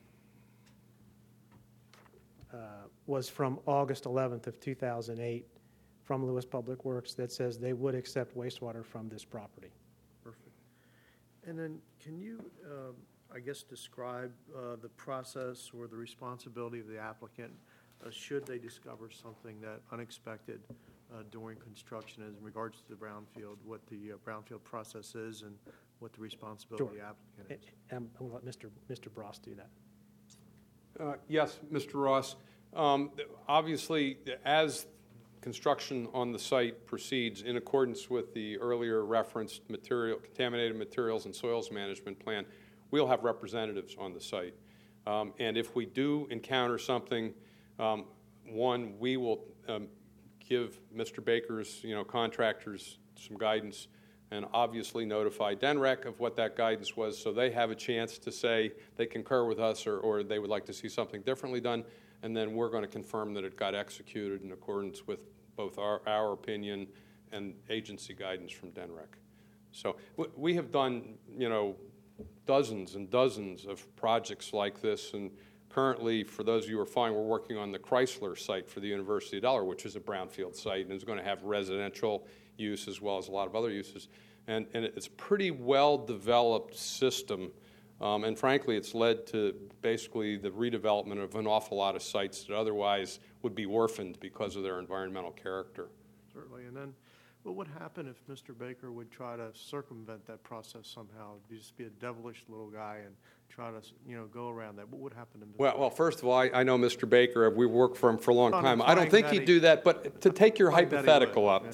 was from August 11th of 2008 from Lewis Public Works that says they would accept wastewater from this property. Perfect. And then can you, I guess, describe the process or the responsibility of the applicant should they discover something that unexpected during construction as in regards to the brownfield, what the brownfield process is and what the responsibility of the applicant is? I'm going to let Mr. Bross do that. Yes, Mr. Ross. Obviously, as construction on the site proceeds in accordance with the earlier referenced contaminated materials and soils management plan, we'll have representatives on the site. And if we do encounter something, one, we will give Mr. Baker's contractors some guidance and obviously notify DENREC of what that guidance was, so they have a chance to say they concur with us or they would like to see something differently done, and then we're going to confirm that it got executed in accordance with both our opinion and agency guidance from DENREC. So we have done, dozens and dozens of projects like this, and currently, for those of you who are following, we're working on the Chrysler site for the University of Delaware, which is a brownfield site and is going to have residential use as well as a lot of other uses. And it's a pretty well-developed system, and frankly, it's led to basically the redevelopment of an awful lot of sites that otherwise would be orphaned because of their environmental character. Certainly. And then what would happen if Mr. Baker would try to circumvent that process somehow? He'd just be a devilish little guy and try to, go around that. What would happen to Mr. Baker? Well, first of all, I know Mr. Baker. We've worked for him for a long time. I don't think he'd do that, but to take your hypothetical up,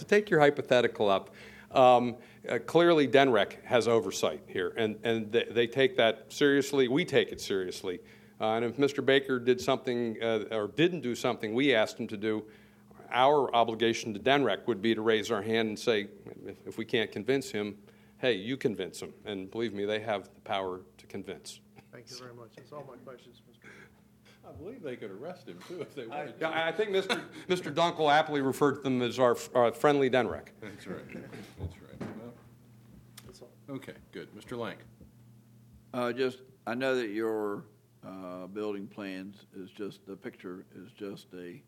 clearly DENREC has oversight here, and they take that seriously. We take it seriously. And if Mr. Baker did something or didn't do something we asked him to do, our obligation to DENREC would be to raise our hand and say, if we can't convince him, hey, you convince him. And believe me, they have the power to convince. Thank you very much. That's all my questions, Mr. I believe they could arrest him, too, if they wanted. Yeah, I think Mr. Dunkel aptly referred to them as our friendly DENREC. That's right. That's right. Well, That's all. okay, good. Mr. Lank. I know that your building plans the picture is just a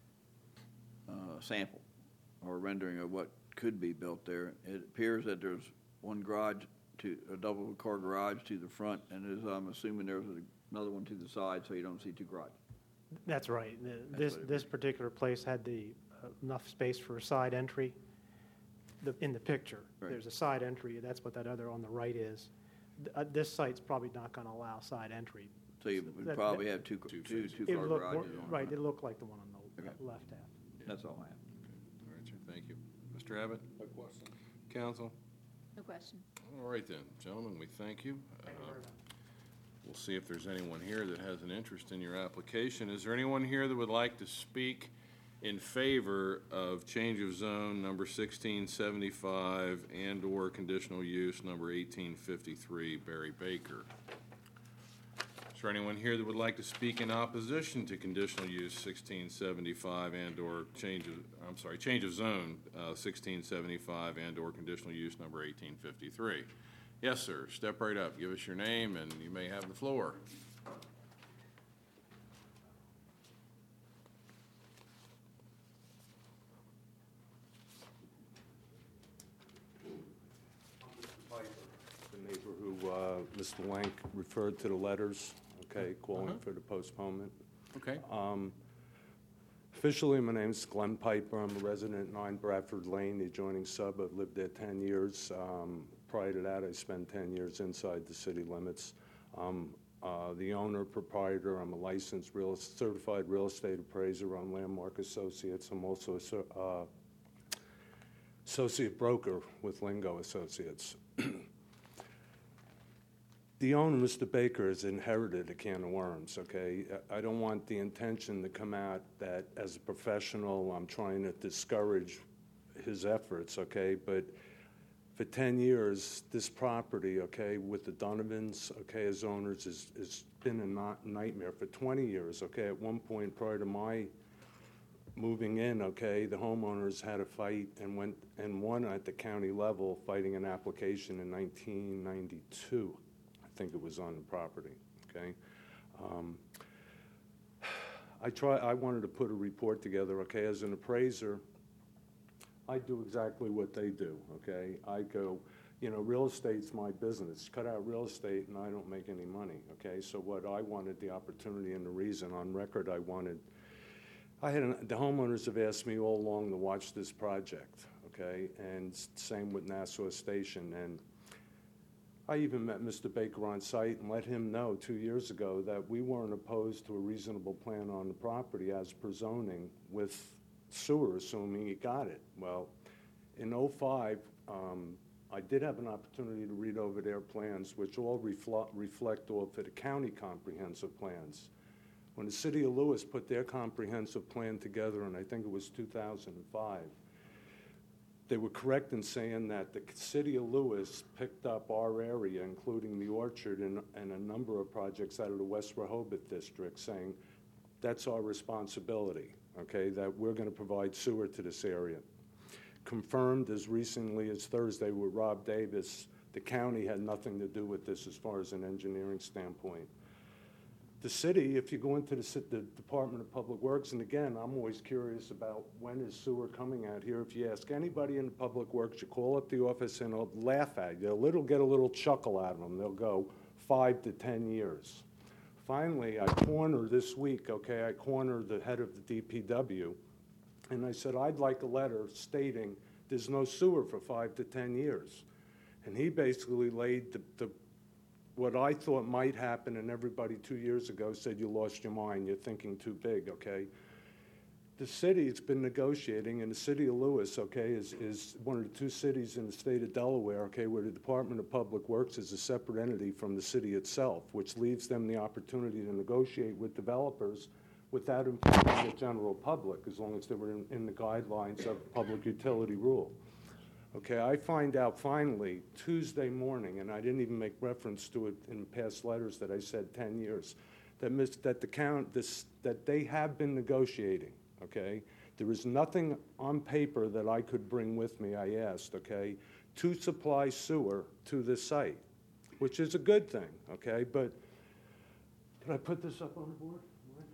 sample or rendering of what could be built there. It appears that there's one garage, a double-car garage to the front, and I'm assuming there's another one to the side, so you don't see two garages. That's right. This particular place had enough space for a side entry. In the picture, Right. There's a side entry. That's what that other on the right is. This site's probably not going to allow side entry. So you would probably have two-car garages on it. Right. It looked like the one on the Okay. left half. That's all I have. All right, sir. Thank you. Mr. Mr. Abbott? No question. Counsel? No question. All right then, gentlemen, we thank you. We'll see if there's anyone here that has an interest in your application. Is there anyone here that would like to speak in favor of change of zone number 1675 and/or conditional use number 1853 Barry Baker? Is there anyone here that would like to speak in opposition to conditional use 1675 and/or change of zone 1675 and/or conditional use number 1853? Yes, sir. Step right up. Give us your name, and you may have the floor. The neighbor who Mr. Lank referred to the letters, okay, calling for the postponement. Okay. Officially, my name is Glenn Piper. I'm a resident at 9 Bradford Lane, the adjoining suburb. Lived there 10 years. Prior to that, I spent 10 years inside the city limits. The owner, proprietor. I'm a licensed certified real estate appraiser on Landmark Associates. I'm also a associate broker with Lingo Associates. The owner, Mr. Baker, has inherited a can of worms, okay? I don't want the intention to come out that as a professional I'm trying to discourage his efforts, okay? But for 10 years, this property, okay, with the Donovans, okay, as owners, has been a nightmare. For 20 years, okay, at one point prior to my moving in, okay, the homeowners had a fight and won at the county level, fighting an application in 1992. I think it was on the property, okay? I wanted to put a report together, okay? As an appraiser, I do exactly what they do, okay? I go, real estate's my business. Cut out real estate and I don't make any money, okay? So what I wanted, the opportunity and the reason on record the homeowners have asked me all along to watch this project, okay? And same with Nassau Station. And I even met Mr. Baker on site and let him know 2 years ago that we weren't opposed to a reasonable plan on the property as per zoning with sewer, assuming he got it. Well, in 2005, I did have an opportunity to read over their plans, which all reflect off of the county comprehensive plans. When the city of Lewis put their comprehensive plan together, and I think it was 2005, they were correct in saying that the city of Lewis picked up our area, including the Orchard and a number of projects out of the West Rehoboth district, saying that's our responsibility, okay, that we're going to provide sewer to this area. Confirmed as recently as Thursday with Rob Davis, the county had nothing to do with this as far as an engineering standpoint. The city, if you go into the Department of Public Works, and again, I'm always curious about when is sewer coming out here. If you ask anybody in the Public Works, you call up the office and they'll laugh at you. They'll get a little chuckle out of them. They'll go 5 to 10 years. Finally, I cornered this week, okay, I cornered the head of the DPW, and I said, I'd like a letter stating there's no sewer for 5 to 10 years. And he basically laid what I thought might happen, and everybody 2 years ago said, you lost your mind, you're thinking too big, okay? The city's been negotiating, and the city of Lewis, okay, is one of the 2 cities in the state of Delaware, okay, where the Department of Public Works is a separate entity from the city itself, which leaves them the opportunity to negotiate with developers without impacting the general public, as long as they were in the guidelines of public utility rule. Okay, I find out finally Tuesday morning, and I didn't even make reference to it in past letters that I said 10 years, that they have been negotiating, okay? There is nothing on paper that I could bring with me, I asked, okay, to supply sewer to this site, which is a good thing, okay? But can I put this up on the board?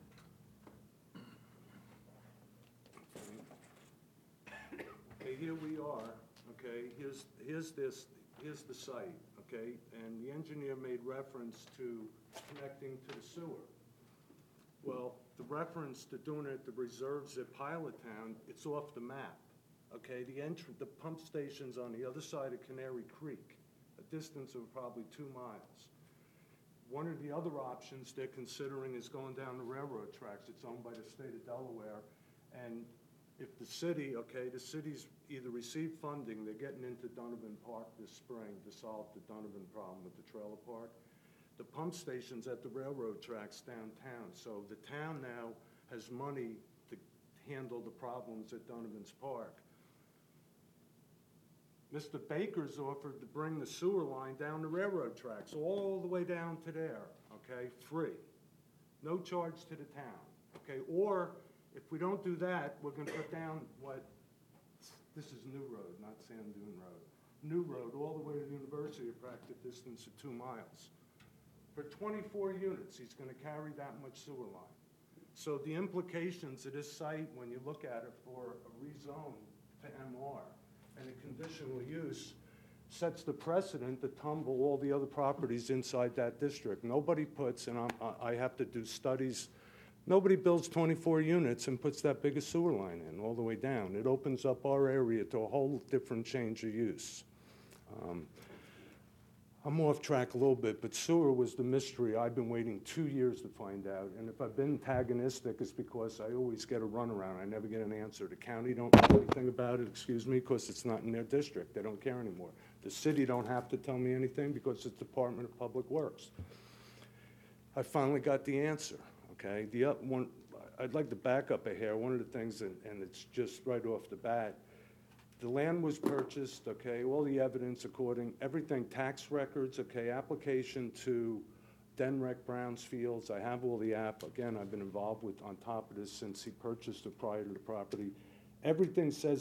Okay, here we are. Okay, here's the site, okay? And the engineer made reference to connecting to the sewer. Well, the reference to doing it at the reserves at Pilot Town, it's off the map, okay? The pump station's on the other side of Canary Creek, a distance of probably 2 miles. One of the other options they're considering is going down the railroad tracks. It's owned by the state of Delaware, and if the city, okay, the city's either received funding, they're getting into Donovan Park this spring to solve the Donovan problem with the trailer park. The pump station's at the railroad tracks downtown, so the town now has money to handle the problems at Donovan's Park. Mr. Baker's offered to bring the sewer line down the railroad tracks, all the way down to there, okay, free. No charge to the town, okay? Or, if we don't do that, we're gonna put down this is New Road, not Sand Dune Road. New Road, all the way to the university, a practical distance of 2 miles. For 24 units, he's gonna carry that much sewer line. So the implications of this site, when you look at it for a rezone to MR and a conditional use, sets the precedent to tumble all the other properties inside that district. Nobody puts, and I have to do studies, nobody builds 24 units and puts that big a sewer line in all the way down. It opens up our area to a whole different change of use. I'm off track a little bit, but sewer was the mystery I've been waiting 2 years to find out. And if I've been antagonistic, it's because I always get a runaround. I never get an answer. The county don't know anything about it, because it's not in their district. They don't care anymore. The city don't have to tell me anything because it's Department of Public Works. I finally got the answer, okay? I'd like to back up a hair. One of the things, and it's just right off the bat, the land was purchased, okay, all the evidence everything, tax records, okay, application to Denrec Brownsfields. I have all the again, I've been involved on top of this since he purchased it prior to the property. Everything says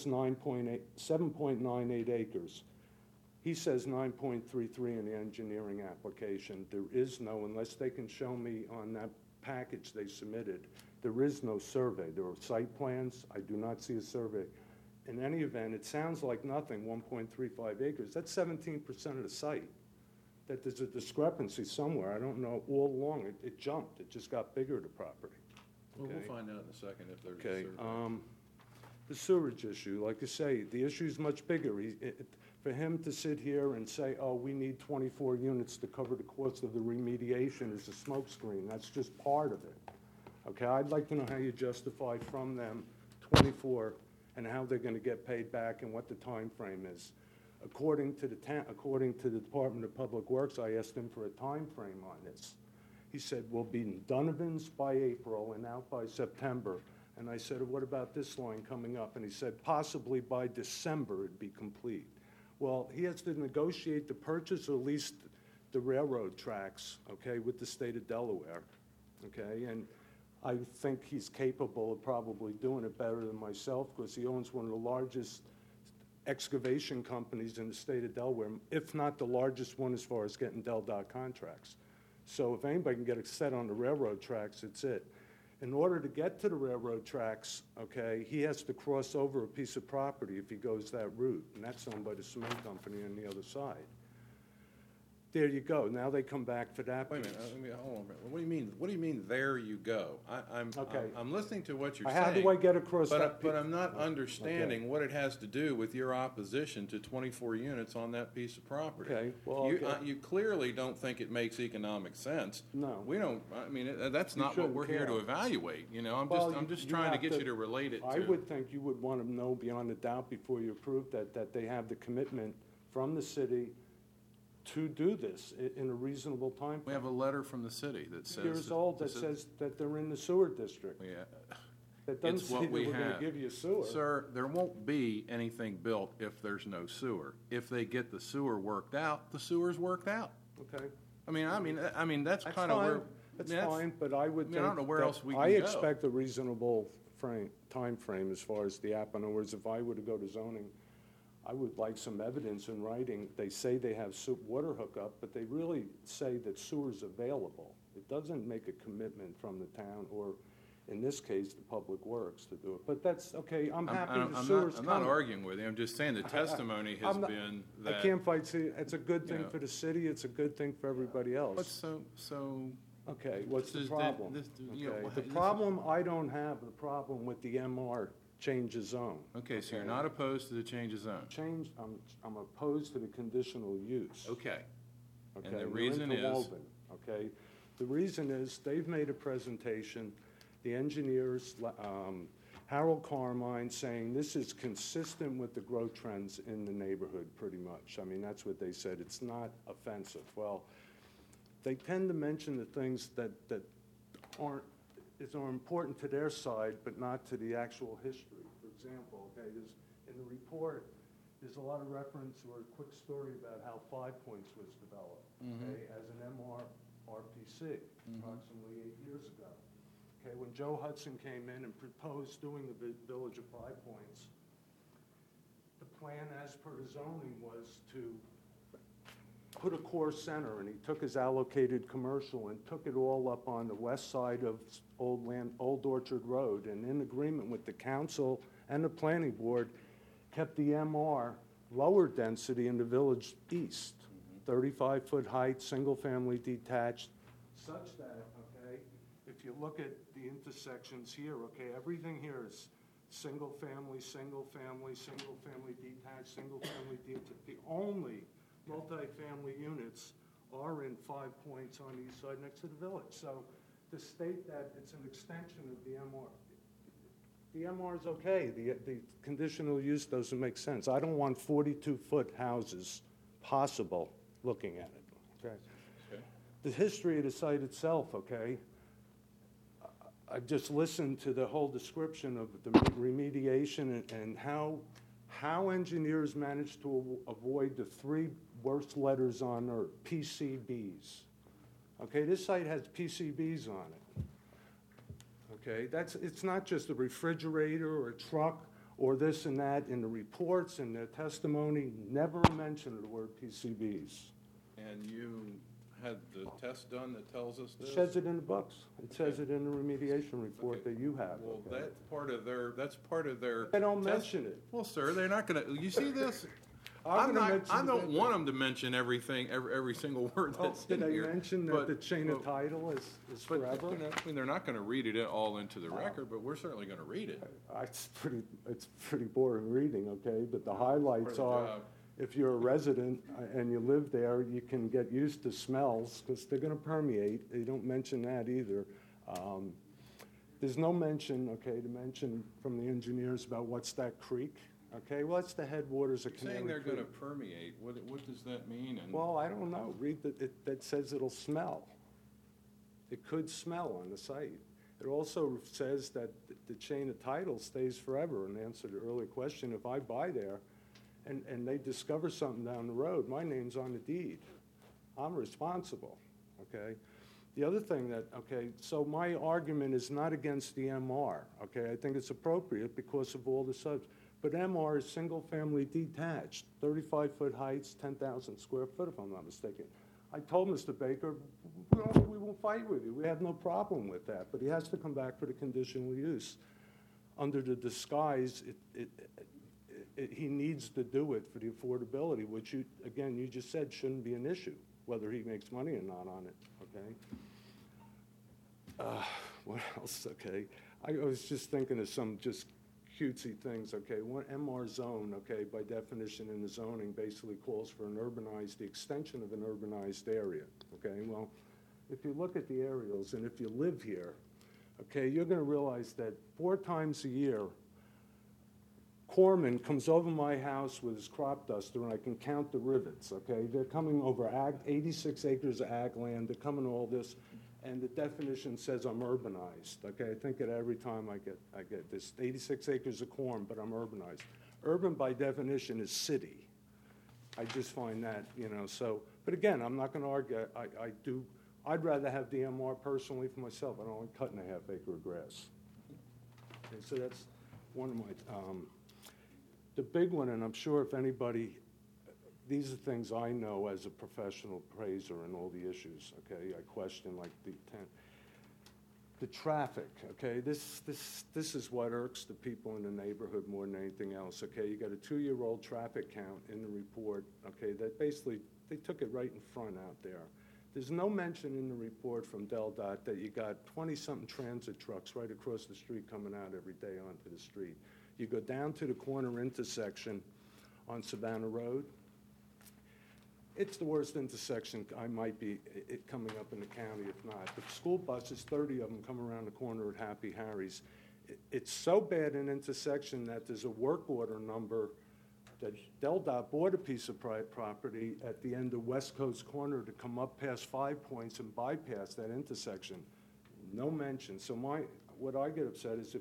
7.98 acres. He says 9.33 in the engineering application. There is no, unless they can show me on that package they submitted, there is no survey. There are site plans. I do not see a survey. In any event, it sounds like nothing, 1.35 acres. That's 17% of the site. That there's a discrepancy somewhere. I don't know, all along. It jumped. It just got bigger, the property. Well, Okay. we'll find out in a second if there's Okay. a survey. The sewerage issue, like I say, the issue's much bigger. For him to sit here and say, oh, we need 24 units to cover the cost of the remediation is a smokescreen. That's just part of it. Okay, I'd like to know how you justify from them 24 and how they're going to get paid back and what the time frame is. According to the Department of Public Works, I asked him for a time frame on this. He said, we'll be in Donovan's by April and out by September. And I said, what about this line coming up? And he said, possibly by December it'd be complete. Well, he has to negotiate the purchase or lease the railroad tracks, okay, with the state of Delaware, okay? And I think he's capable of probably doing it better than myself because he owns one of the largest excavation companies in the state of Delaware, if not the largest one as far as getting DelDOT contracts. So if anybody can get it set on the railroad tracks, it's it. In order to get to the railroad tracks, okay, he has to cross over a piece of property if he goes that route, and that's owned by the cement company on the other side. There you go. Now they come back for that Wait a piece. minute, hold on a minute. What do you mean, there you go? Okay. I'm listening to what you're How saying. do I get across that But piece? I'm not understanding what it has to do with your opposition to 24 units on that piece of property. Okay, well, You, okay. you clearly don't think it makes economic sense. No. We don't, that's You not what shouldn't we're here care. to evaluate, you know? Well, I'm just you trying to have get to- you to relate it to. I would think you would want to know beyond a doubt before you approve that they have the commitment from the city to do this in a reasonable time. We have a letter from the city that says. Years old that this is- says that they're in the sewer district. Yeah. That doesn't It's say what that we we're going to have. give you sewer. Sir, there won't be anything built if there's no sewer. If they get the sewer worked out, the sewer's worked out. Okay. I mean, that's That's kind of where. fine. That's I mean, fine, but I would I think don't know where that else we can I go. expect a reasonable time frame as far as the app. In other words, if I were to go to zoning, I would like some evidence in writing. They say they have water hookup, but they really say that sewer's available. It doesn't make a commitment from the town or, in this case, the Public Works to do it. But that's, okay, I'm happy the sewer's I'm coming. not arguing with you. I'm just saying the testimony has I'm not- been I that. can't fight, see, it's a good you thing know. for the city, it's a good thing for everybody else. What's so? Okay, what's the This is problem? you know, Okay, why- the this is- problem, I don't have the problem with the MR change of zone. Okay, so you're not opposed to the change of zone. I'm opposed to the conditional use. Okay. Okay, And the they're reason is? interwoven, okay? The reason is, they've made a presentation, the engineers, Harold Carmine saying this is consistent with the growth trends in the neighborhood, pretty much. I mean, that's what they said. It's not offensive. Well, they tend to mention the things that are important to their side, but not to the actual history. For example, okay, in the report, there's a lot of reference or a quick story about how 5 Points was developed, okay, as an MRPC approximately 8 years ago. Okay, when Joe Hudson came in and proposed doing the Village of 5 Points, the plan as per the zoning was to put a core center, and he took his allocated commercial and took it all up on the west side of Old Orchard Road, and in agreement with the council and the planning board, kept the MR lower density in the village east, 35-foot height, single-family detached, such that, okay, if you look at the intersections here, okay, everything here is single-family, single-family, single-family detached, single-family detached. The only multifamily units are in 5 Points on the east side next to the village. So to state that it's an extension of the MR is okay. The conditional use doesn't make sense. I don't want 42-foot houses possible looking at it, okay? The history of the site itself, okay? I've just listened to the whole description of the remediation and how engineers managed to avoid the 3 worst letters on earth, PCBs. Okay, this site has PCBs on it. Okay, it's not just a refrigerator or a truck or this and that. In the reports and the testimony, never mention the word PCBs. And you had the test done that tells us this? It says it in the books. It says it in the remediation report that you have. Well, okay? that's part of their. They don't mention it. Well, sir, they're not gonna, you see this? I don't want them to mention everything, every single word that's in Did here. they mention that the chain of title is forever? I mean, they're not gonna read it all into the record, but we're certainly gonna read it. It's pretty boring reading, okay? But the highlights the are, job. if you're a resident and you live there, you can get used to smells because they're going to permeate. They don't mention that either. There's no mention, okay, to mention from the engineers about what's that creek. Okay, well, it's the headwaters of Canary Saying they're Creek. gonna permeate, what does that mean? And Well, I don't know. Read that says it'll smell. It could smell on the site. It also says that the chain of title stays forever. And to answer the earlier question, if I buy there and they discover something down the road, my name's on the deed. I'm responsible, okay? The other thing that, okay, so my argument is not against the MR, okay? I think it's appropriate because of all the subs. But MR is single-family detached, 35-foot heights, 10,000 square foot, if I'm not mistaken. I told Mr. Baker, we won't fight with you. We have no problem with that. But he has to come back for the conditional use. Under the disguise, he needs to do it for the affordability, which, you just said shouldn't be an issue, whether he makes money or not on it, okay? What else, okay? I was just thinking of some just cutesy things, okay? One MR zone, okay, by definition in the zoning basically calls for the extension of an urbanized area, okay? Well, if you look at the aerials and if you live here, okay, you're going to realize that 4 times a year, Corman comes over my house with his crop duster and I can count the rivets, okay? They're coming over 86 acres of ag land, they're coming all this, and the definition says I'm urbanized, okay? I think it every time I get this 86 acres of corn, but I'm urbanized. Urban by definition is city. I just find that, so, but again, I'm not gonna argue, I'd rather have DMR personally for myself. I don't like cutting a half acre of grass. Okay, so that's one of my, the big one, and I'm sure if anybody, these are things I know as a professional appraiser and all the issues, okay? I question like the traffic, okay? This is what irks the people in the neighborhood more than anything else, okay? You got a 2-year-old traffic count in the report, okay, that basically, they took it right in front out there. There's no mention in the report from DelDOT that you got 20-something transit trucks right across the street coming out every day onto the street. You go down to the corner intersection on Savannah Road, it's the worst intersection I might be coming up in the county, if not. The school buses, 30 of them come around the corner at Happy Harry's. It's so bad an intersection that there's a work order number that DelDOT bought a piece of property at the end of West Coast Corner to come up past 5 Points and bypass that intersection. No mention. So what I get upset is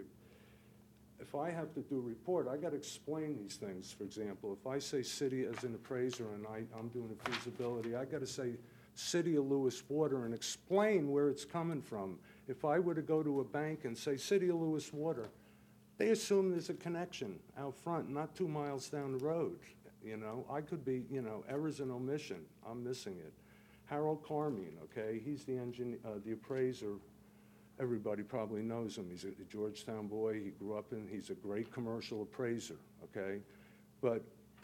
if I have to do a report, I got to explain these things. For example, if I say city as an appraiser and I'm doing a feasibility, I got to say City of Lewis Water and explain where it's coming from. If I were to go to a bank and say City of Lewis Water, they assume there's a connection out front, not 2 miles down the road. You know, I could be, errors and omission. I'm missing it. Harold Carmine, okay, he's the engineer, the appraiser. Everybody probably knows him. He's a Georgetown boy. He grew up he's a great commercial appraiser, okay? But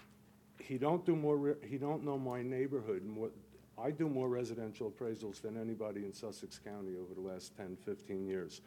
he don't know my neighborhood. And I do more residential appraisals than anybody in Sussex County over the last 10, 15 years.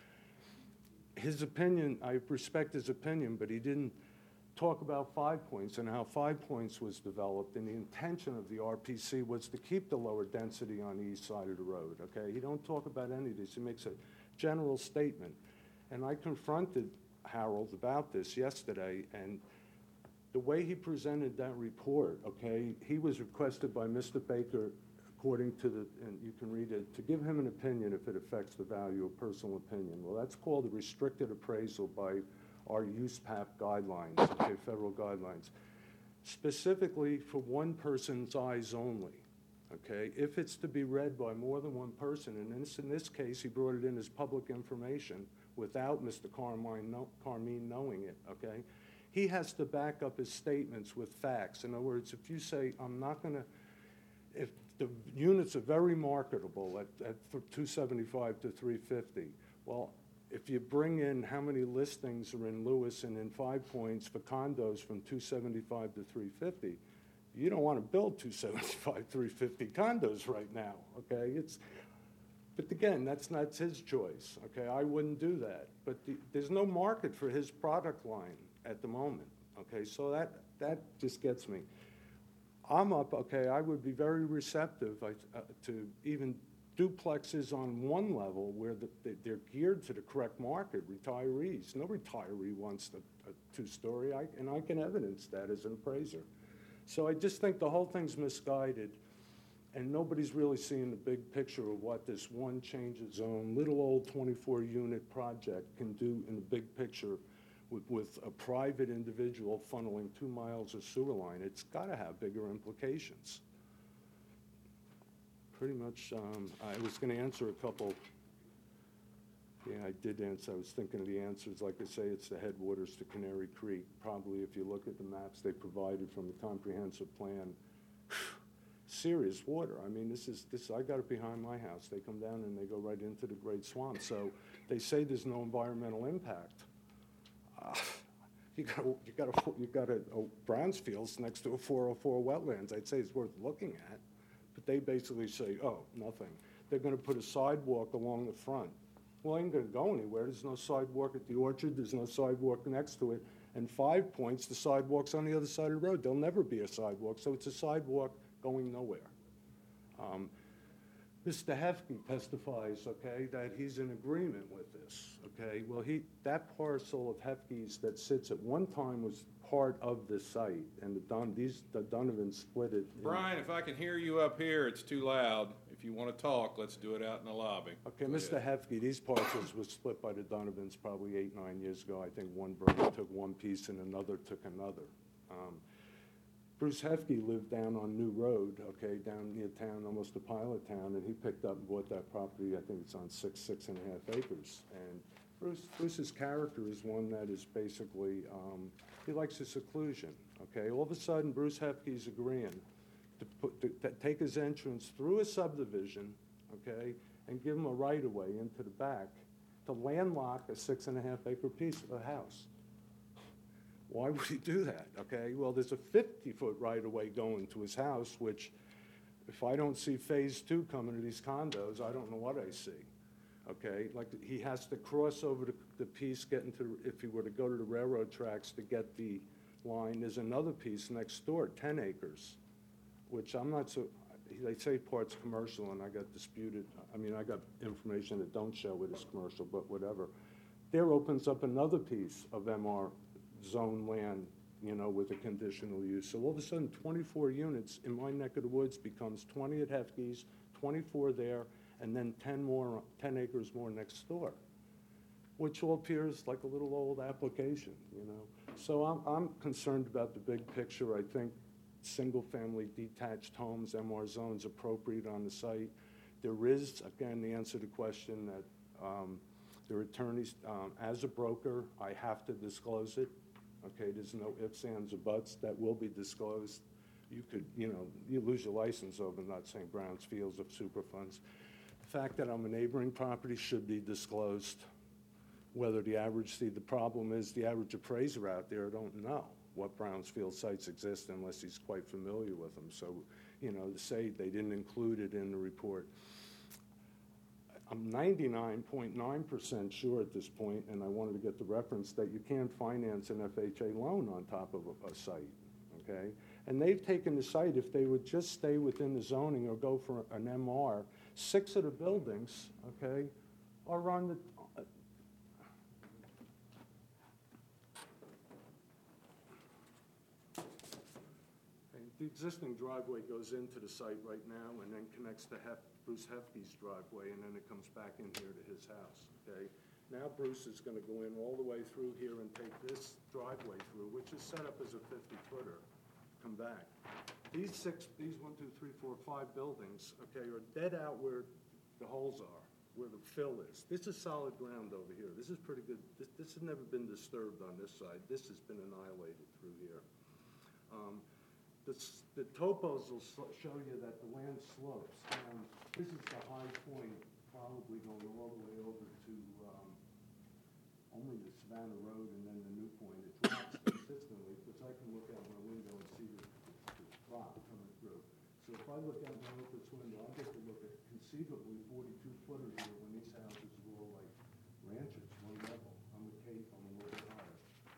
His opinion, I respect his opinion, but he didn't talk about 5 Points and how 5 Points was developed, and the intention of the RPC was to keep the lower density on the east side of the road, okay? He don't talk about any of this. He makes a general statement. And I confronted Harold about this yesterday, and the way he presented that report, okay, he was requested by Mr. Baker, according to and you can read it, to give him an opinion if it affects the value of personal opinion. Well, that's called a restricted appraisal by our USPAP guidelines, okay, federal guidelines, specifically for one person's eyes only. Okay, if it's to be read by more than one person, and in this case, he brought it in as public information without Mr. Carmine knowing it, okay, he has to back up his statements with facts. In other words, if you say, I'm not going to, if the units are very marketable at 275 to 350, well, if you bring in how many listings are in Lewis and in 5 Points for condos from 275 to 350, you don't want to build 275, 350 condos right now, okay? But again, that's not his choice, okay? I wouldn't do that. But there's no market for his product line at the moment, okay? So that just gets me. I'm up, okay, I would be very receptive to even duplexes on one level where they're geared to the correct market, retirees. No retiree wants a two-story, and I can evidence that as an appraiser. So I just think the whole thing's misguided, and nobody's really seeing the big picture of what this one change of zone, little old 24-unit project can do in the big picture with a private individual funneling 2 miles of sewer line. It's got to have bigger implications. Pretty much, I was going to answer a couple. Yeah, I did answer. I was thinking of the answers. Like I say, it's the headwaters to Canary Creek. Probably if you look at the maps they provided from the comprehensive plan, serious water. I mean, this. I got it behind my house. They come down and they go right into the Great Swamp. So they say there's no environmental impact. You got a Brownsfields next to a 404 wetlands. I'd say it's worth looking at, but they basically say, oh, nothing. They're going to put a sidewalk along the front. Well, I ain't going to go anywhere. There's no sidewalk at the orchard. There's no sidewalk next to it. And 5 Points, the sidewalk's on the other side of the road. There'll never be a sidewalk, so it's a sidewalk going nowhere. Mr. Hefke testifies, okay, that he's in agreement with this, okay? Well, that parcel of Hefke's that sits at one time was part of this site, and the Donovans split it. Brian, if I can hear you up here, it's too loud. If you want to talk, let's do it out in the lobby. Okay, Mr. Hefke, these parcels were split by the Donovans probably 8, 9 years ago. I think one brother took one piece and another took another. Bruce Hefke lived down on New Road, okay, down near town, almost a pilot town, and he picked up and bought that property. I think it's on 6.5 acres. And Bruce's character is one that is basically, he likes his seclusion, okay? All of a sudden, Bruce Hefke's agreeing to take his entrance through a subdivision, okay, and give him a right-of-way into the back to landlock a 6.5 acre piece of a house. Why would he do that, okay? Well, there's a 50-foot right-of-way going to his house, which if I don't see phase 2 coming to these condos, I don't know what I see, okay? Like he has to cross over the piece, if he were to go to the railroad tracks to get the line, there's another piece next door, 10 acres, which I'm not so, they say part's commercial, and I got disputed. I mean, I got information that don't show it as commercial, but whatever. there opens up another piece of MR zone land, you know, with a conditional use. So all of a sudden, 24 units in my neck of the woods becomes 20 at Hefke's, 24 there, and then 10 acres more next door, which all appears like a little old application, you know. So I'm concerned about the big picture. I think single-family detached homes, MR zones appropriate on the site. There is, again, the answer to the question that their attorneys, as a broker, I have to disclose it. Okay, there's no ifs, ands, or buts. That will be disclosed. You could, you know, you lose your license over not saying Browns Fields of Superfunds. The fact that I'm a neighboring property should be disclosed. Whether the average, the problem is the average appraiser out there don't know what Brownsfield sites exist unless he's quite familiar with them. So, you know, to say they didn't include it in the report. I'm 99.9% sure at this point, and I wanted to get the reference, that you can't finance an FHA loan on top of a site, okay? And they've taken the site, if they would just stay within the zoning or go for an MR, 6 of the buildings, okay, are on the, the existing driveway goes into the site right now and then connects to Bruce Hefke's driveway, and then it comes back in here to his house, okay? Now Bruce is gonna go in all the way through here and take this driveway through, which is set up as a 50-footer, come back. These 1, 2, 3, 4, 5 buildings, okay, are dead out where the holes are, where the fill is. This is solid ground over here. This is pretty good. This has never been disturbed on this side. This has been annihilated through here. The topos will show you that the land slopes. This is the high point, probably going all the way over to only the Savannah Road and then the New Point. It drops consistently because I can look out my window and see the drop coming through. So if I look out my office window, I'll get to look at conceivably 42-footers here when these houses are all like ranches, one level. I'm a Cape, I'm a little bit higher.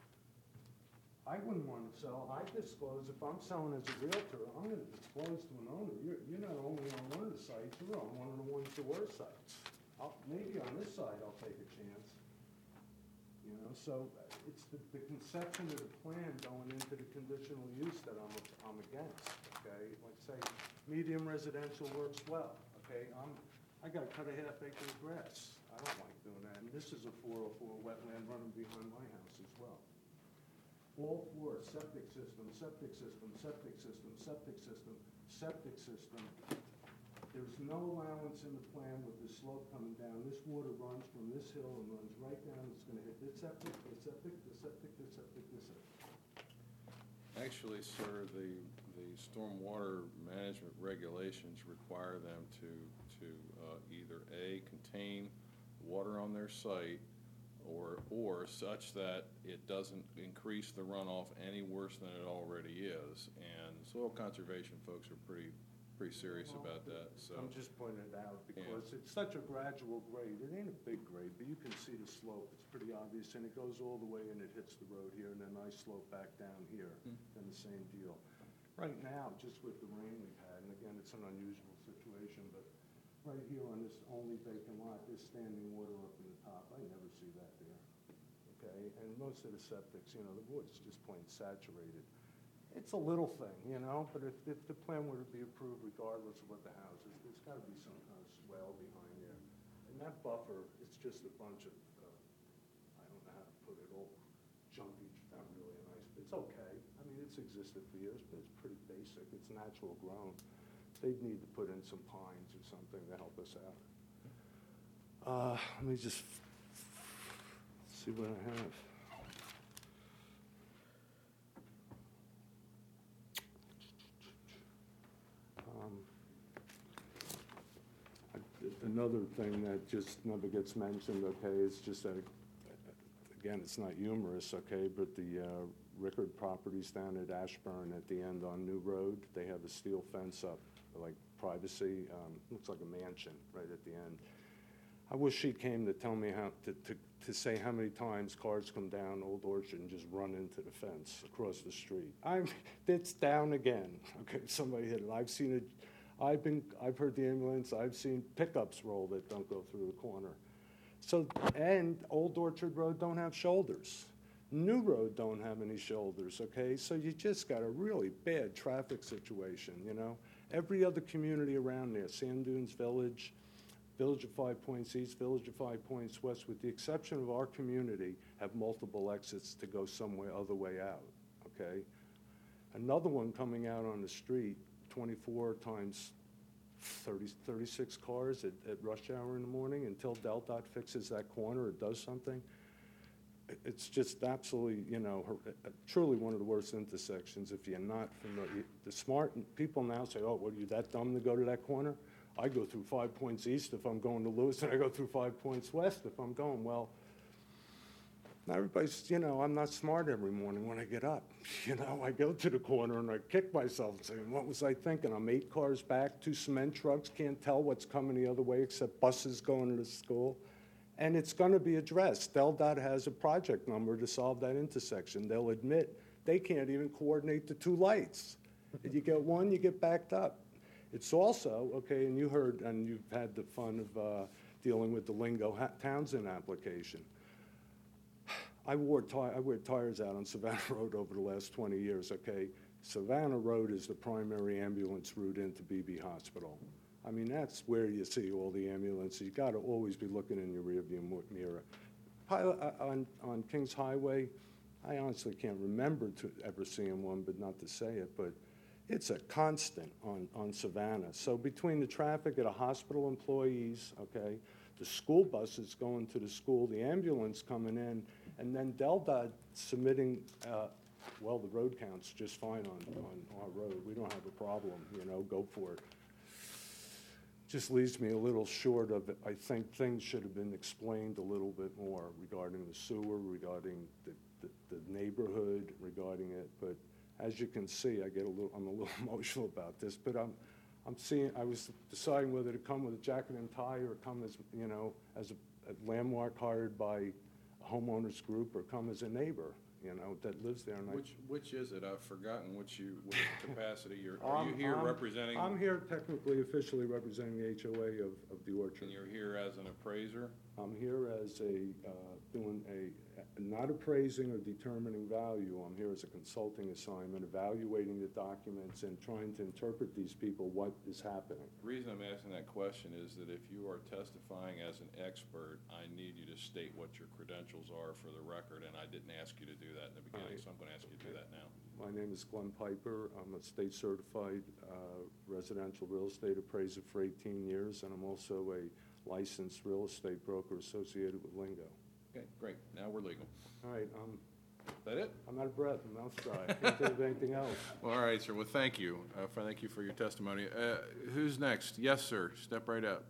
I wouldn't want to sell. I disclose, if I'm selling as a realtor, I'm going to disclose to an owner, you're not only on one of the sites, you're on one of the ones that were sites. Maybe on this side I'll take a chance. You know, so it's the conception of the plan going into the conditional use that I'm against, okay? Like say, medium residential works well, okay? I got to cut a half-acre of grass. I don't like doing that. And this is a 404 wetland running behind my house as well. All 4, septic system, septic system, septic system, septic system, septic system. There's no allowance in the plan with the slope coming down. This water runs from this hill and runs right down. It's going to hit this septic, this septic, this septic, this septic, this septic. Actually, sir, the stormwater management regulations require them to either A, contain water on their site, or such that it doesn't increase the runoff any worse than it already is. And soil conservation folks are pretty serious about that. So I'm just pointing it out because it's such a gradual grade. It ain't a big grade, but you can see the slope. It's pretty obvious, and it goes all the way and it hits the road here, and then I slope back down here, and the same deal. Right now, just with the rain we've had, and again, it's an unusual situation, but right here on this only vacant lot, there's standing water up in the top. I never see that there, okay? And most of the septics, you know, the water's just plain saturated. It's a little thing, you know, but if the plan were to be approved regardless of what the house is, there's got to be some kind of swell behind there. And that buffer, it's just a bunch of, I don't know how to put it, all junky, not really nice. It's okay. I mean, it's existed for years, but it's pretty basic. It's natural grown. They'd need to put in some pines or something to help us out. Let me just see what I have. Another thing that just never gets mentioned, okay, is just that, again, it's not humorous, okay, but the Rickard properties down at Ashburn at the end on New Road, they have a steel fence up, like privacy, looks like a mansion right at the end. I wish she came to tell me how, to say how many times cars come down Old Orchard and just run into the fence across the street. It's down again, okay, somebody hit it. I've seen it. I've heard the ambulance, I've seen pickups roll that don't go through the corner. So, and Old Orchard Road don't have shoulders. New Road don't have any shoulders, okay? So you just got a really bad traffic situation, you know? Every other community around there, Sand Dunes Village, Village of Five Points East, Village of Five Points West, with the exception of our community, have multiple exits to go somewhere other way out, okay? Another one coming out on the street, 24 times 36 cars at rush hour in the morning until DelDOT fixes that corner or does something. It's just absolutely, you know, truly one of the worst intersections if you're not familiar. The smart people now say, oh, what, are you that dumb to go to that corner? I go through 5 Points East if I'm going to Lewis, and I go through 5 Points West if I'm going. Well, everybody's, you know, I'm not smart every morning when I get up. You know, I go to the corner and I kick myself and say, what was I thinking? I'm 8 cars back, 2 cement trucks, can't tell what's coming the other way except buses going to the school. And it's going to be addressed. DelDOT has a project number to solve that intersection. They'll admit they can't even coordinate the 2 lights. If you get one, you get backed up. It's also, okay, and you heard, and you've had the fun of dealing with the Lingo Townsend application. I wear tires out on Savannah Road over the last 20 years, okay? Savannah Road is the primary ambulance route into BB Hospital. I mean, that's where you see all the ambulances. You got to always be looking in your rearview mirror. On Kings Highway, I honestly can't remember ever seeing one, but not to say it, but it's a constant on Savannah. So between the traffic of the hospital employees, okay, the school buses going to the school, the ambulance coming in, and then DelDOT submitting, well, the road counts just fine on our road. We don't have a problem, you know, go for it. Just leaves me a little short of, I think things should have been explained a little bit more regarding the sewer, regarding the neighborhood, regarding it. But as you can see, I'm a little emotional about this, but I was deciding whether to come with a jacket and tie or come as, you know, as a landmark hired by a homeowners group or come as a neighbor, you know, that lives there. And Which is it? I've forgotten what capacity are you here representing? I'm here technically, officially representing the HOA of the Orchard. And you're here as an appraiser? I'm here as not appraising or determining value. I'm here as a consulting assignment, evaluating the documents and trying to interpret these people what is happening. The reason I'm asking that question is that if you are testifying as an expert, I need you to state what your credentials are for the record, and I didn't ask you to do that in the beginning, so I'm going to ask you to do that now. My name is Glenn Piper. I'm a state-certified residential real estate appraiser for 18 years, and I'm also a licensed real estate broker associated with Lingo. Okay, great. Now we're legal. All right. Is that it? I'm out of breath. My mouth's dry. I can't think of anything else. Well, all right, sir. Well, thank you. Thank you for your testimony. Who's next? Yes, sir. Step right up.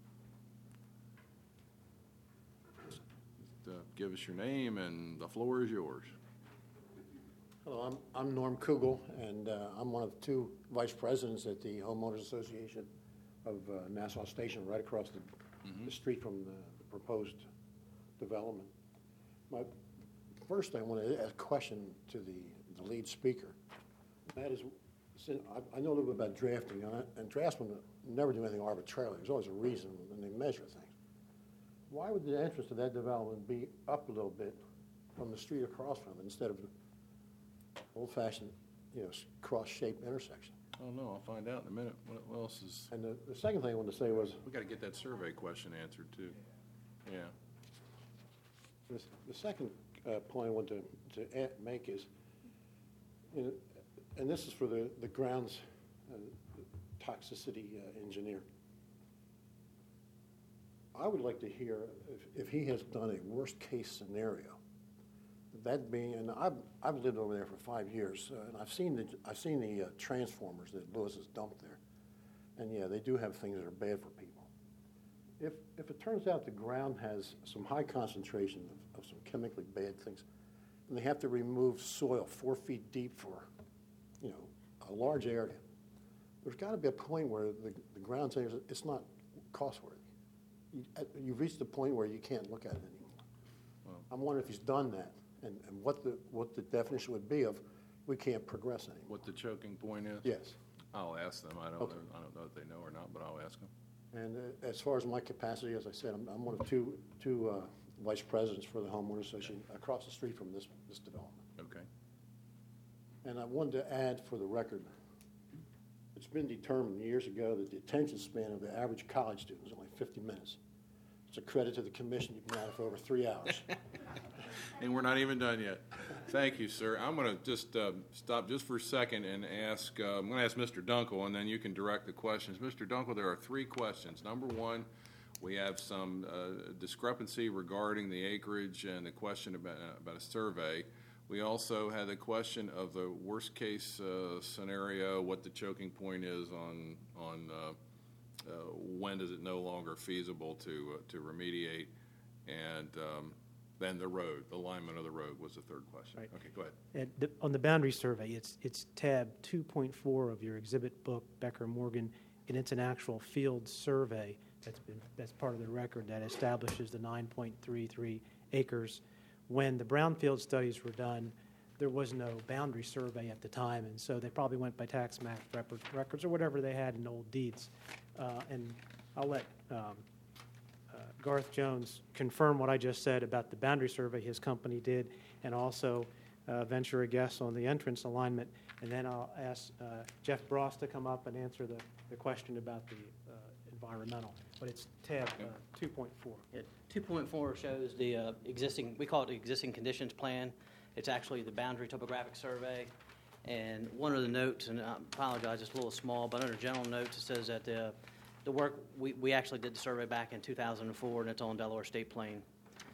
Just, give us your name, and the floor is yours. Hello, I'm Norm Kugel, and I'm one of the 2 vice presidents at the Homeowners Association of Nassau Station, right across the street from the proposed development. First, I want to ask a question to the lead speaker. That is, I know a little bit about drafting, and draftsmen never do anything arbitrarily. There's always a reason when they measure things. Why would the entrance to that development be up a little bit from the street across from it instead of old-fashioned, you know, cross-shaped intersection? Oh, no, I'll find out in a minute. What else is... And the second thing I wanted to say was... We got to get that survey question answered, too. Yeah. The second point I want to make is, you know, and this is for the grounds toxicity engineer. I would like to hear if he has done a worst-case scenario. That being, and I've lived over there for 5 years, and I've seen the transformers that Lewis has dumped there, and yeah, they do have things that are bad for people. If it turns out the ground has some high concentration of some chemically bad things, and they have to remove soil 4 feet deep for, you know, a large area, there's got to be a point where the ground says it's not cost-worthy. You've reached the point where you can't look at it anymore. Well, I'm wondering if he's done that, and what the definition would be of we can't progress anymore. What the choking point is? Yes. I'll ask them. I don't know if they know or not, but I'll ask them. And as far as my capacity, as I said, I'm one of two vice presidents for the homeowners association across the street from this development. Okay. And I wanted to add for the record, it's been determined years ago that the attention span of the average college student is only 50 minutes. It's a credit to the commission. You've been at it for over 3 hours. And we're not even done yet. Thank you, sir. I'm going to just stop just for a second and ask, I'm going to ask Mr. Dunkel, and then you can direct the questions. Mr. Dunkel, there are 3 questions. Number 1, we have some discrepancy regarding the acreage and the question about a survey. We also had a question of the worst-case scenario, what the choking point is on when is it no longer feasible to remediate, and then the road, the alignment of the road was the 3rd question. Right. Okay, go ahead. On the boundary survey, it's tab 2.4 of your exhibit book, Becker Morgan, and it's an actual field survey that's part of the record that establishes the 9.33 acres. When the brownfield studies were done, there was no boundary survey at the time, and so they probably went by tax map records or whatever they had in old deeds. And I'll let Garth Jones confirm what I just said about the boundary survey his company did, and also venture a guess on the entrance alignment. And then I'll ask Jeff Bross to come up and answer the question about the environmental. But it's tab 2.4. Yeah, 2.4 shows the existing, we call it the existing conditions plan. It's actually the boundary topographic survey. And one of the notes, and I apologize, it's a little small, but under general notes it says that the work, we actually did the survey back in 2004, and it's on Delaware State Plain.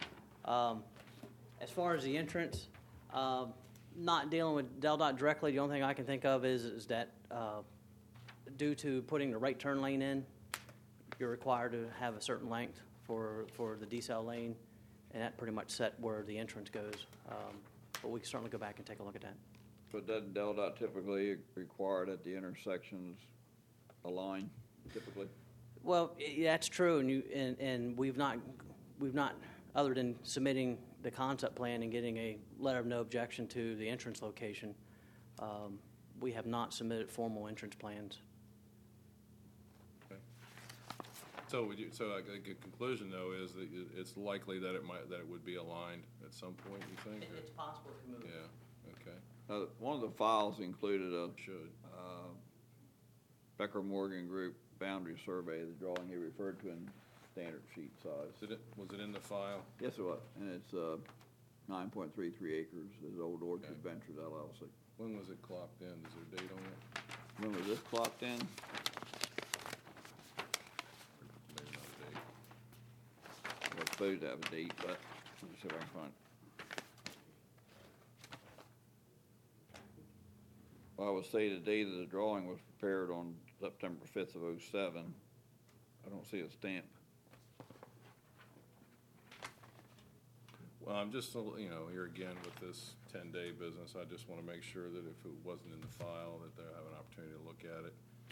As far as the entrance, not dealing with DelDOT directly, the only thing I can think of is that due to putting the right turn lane in, you're required to have a certain length for the decel lane, and that pretty much set where the entrance goes. But we can certainly go back and take a look at that. But doesn't DelDOT typically require that the intersections align typically? Well, that's true, and we've not, other than submitting the concept plan and getting a letter of no objection to the entrance location, we have not submitted formal entrance plans. Okay. So a good conclusion though is that it's likely that it would be aligned at some point. You think? It's possible to move. Yeah. Okay. One of the files included a Should. Becker Morgan Group boundary survey, the drawing he referred to in standard sheet size. Was it in the file? Yes, it was, and it's 9.33 acres. There's Old Orchard Ventures LLC. When was it clocked in? Is there a date on it? When was this clocked in? Maybe not a date. Well, it's supposed to have a date, but let me see if I can find it. Well, I would say the date of the drawing was prepared on September 5th of '07. I don't see a stamp. Well, I'm just, here again with this 10-day business, I just want to make sure that if it wasn't in the file, that they'll have an opportunity to look at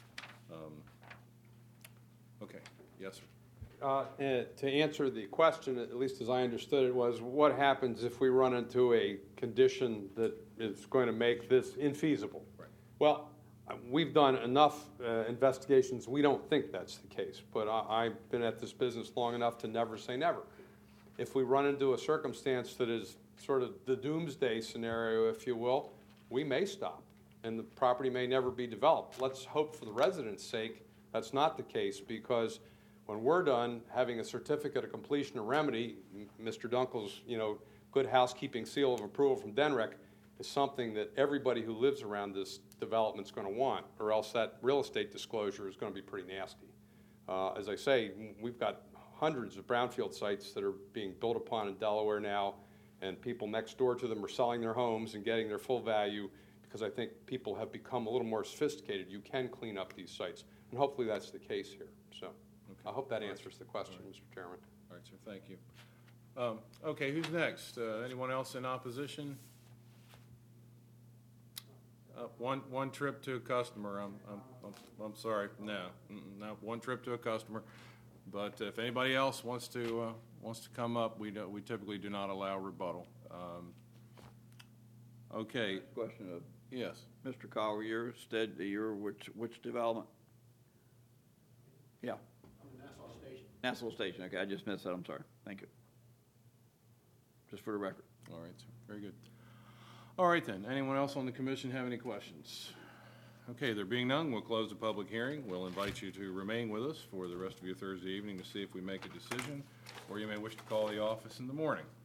it. Okay. Yes, sir. And to answer the question, at least as I understood it, was what happens if we run into a condition that is going to make this infeasible? Right. Well, we've done enough investigations. We don't think that's the case, but I've been at this business long enough to never say never. If we run into a circumstance that is sort of the doomsday scenario, if you will, we may stop, and the property may never be developed. Let's hope for the residents' sake that's not the case, because when we're done having a certificate of completion of remedy, Mr. Dunkel's, good housekeeping seal of approval from DENREC is something that everybody who lives around this development is going to want, or else that real estate disclosure is going to be pretty nasty. As I say, we've got hundreds of brownfield sites that are being built upon in Delaware now, and people next door to them are selling their homes and getting their full value, because I think people have become a little more sophisticated. You can clean up these sites, and hopefully that's the case here. So I hope that answers the question, Mr. Chairman. All right, sir. Thank you. Okay, who's next? Anyone else in opposition? One trip to a customer. I'm sorry. No, one trip to a customer. But if anybody else wants to come up, we typically do not allow rebuttal. Okay. Question of Yes. Mr. Collier, which development? Yeah. Nassau Station, okay, I just missed that, I'm sorry. Thank you. Just for the record. All right, sir. Very good. All right, then. Anyone else on the commission have any questions? Okay, there being none, we'll close the public hearing. We'll invite you to remain with us for the rest of your Thursday evening to see if we make a decision, or you may wish to call the office in the morning.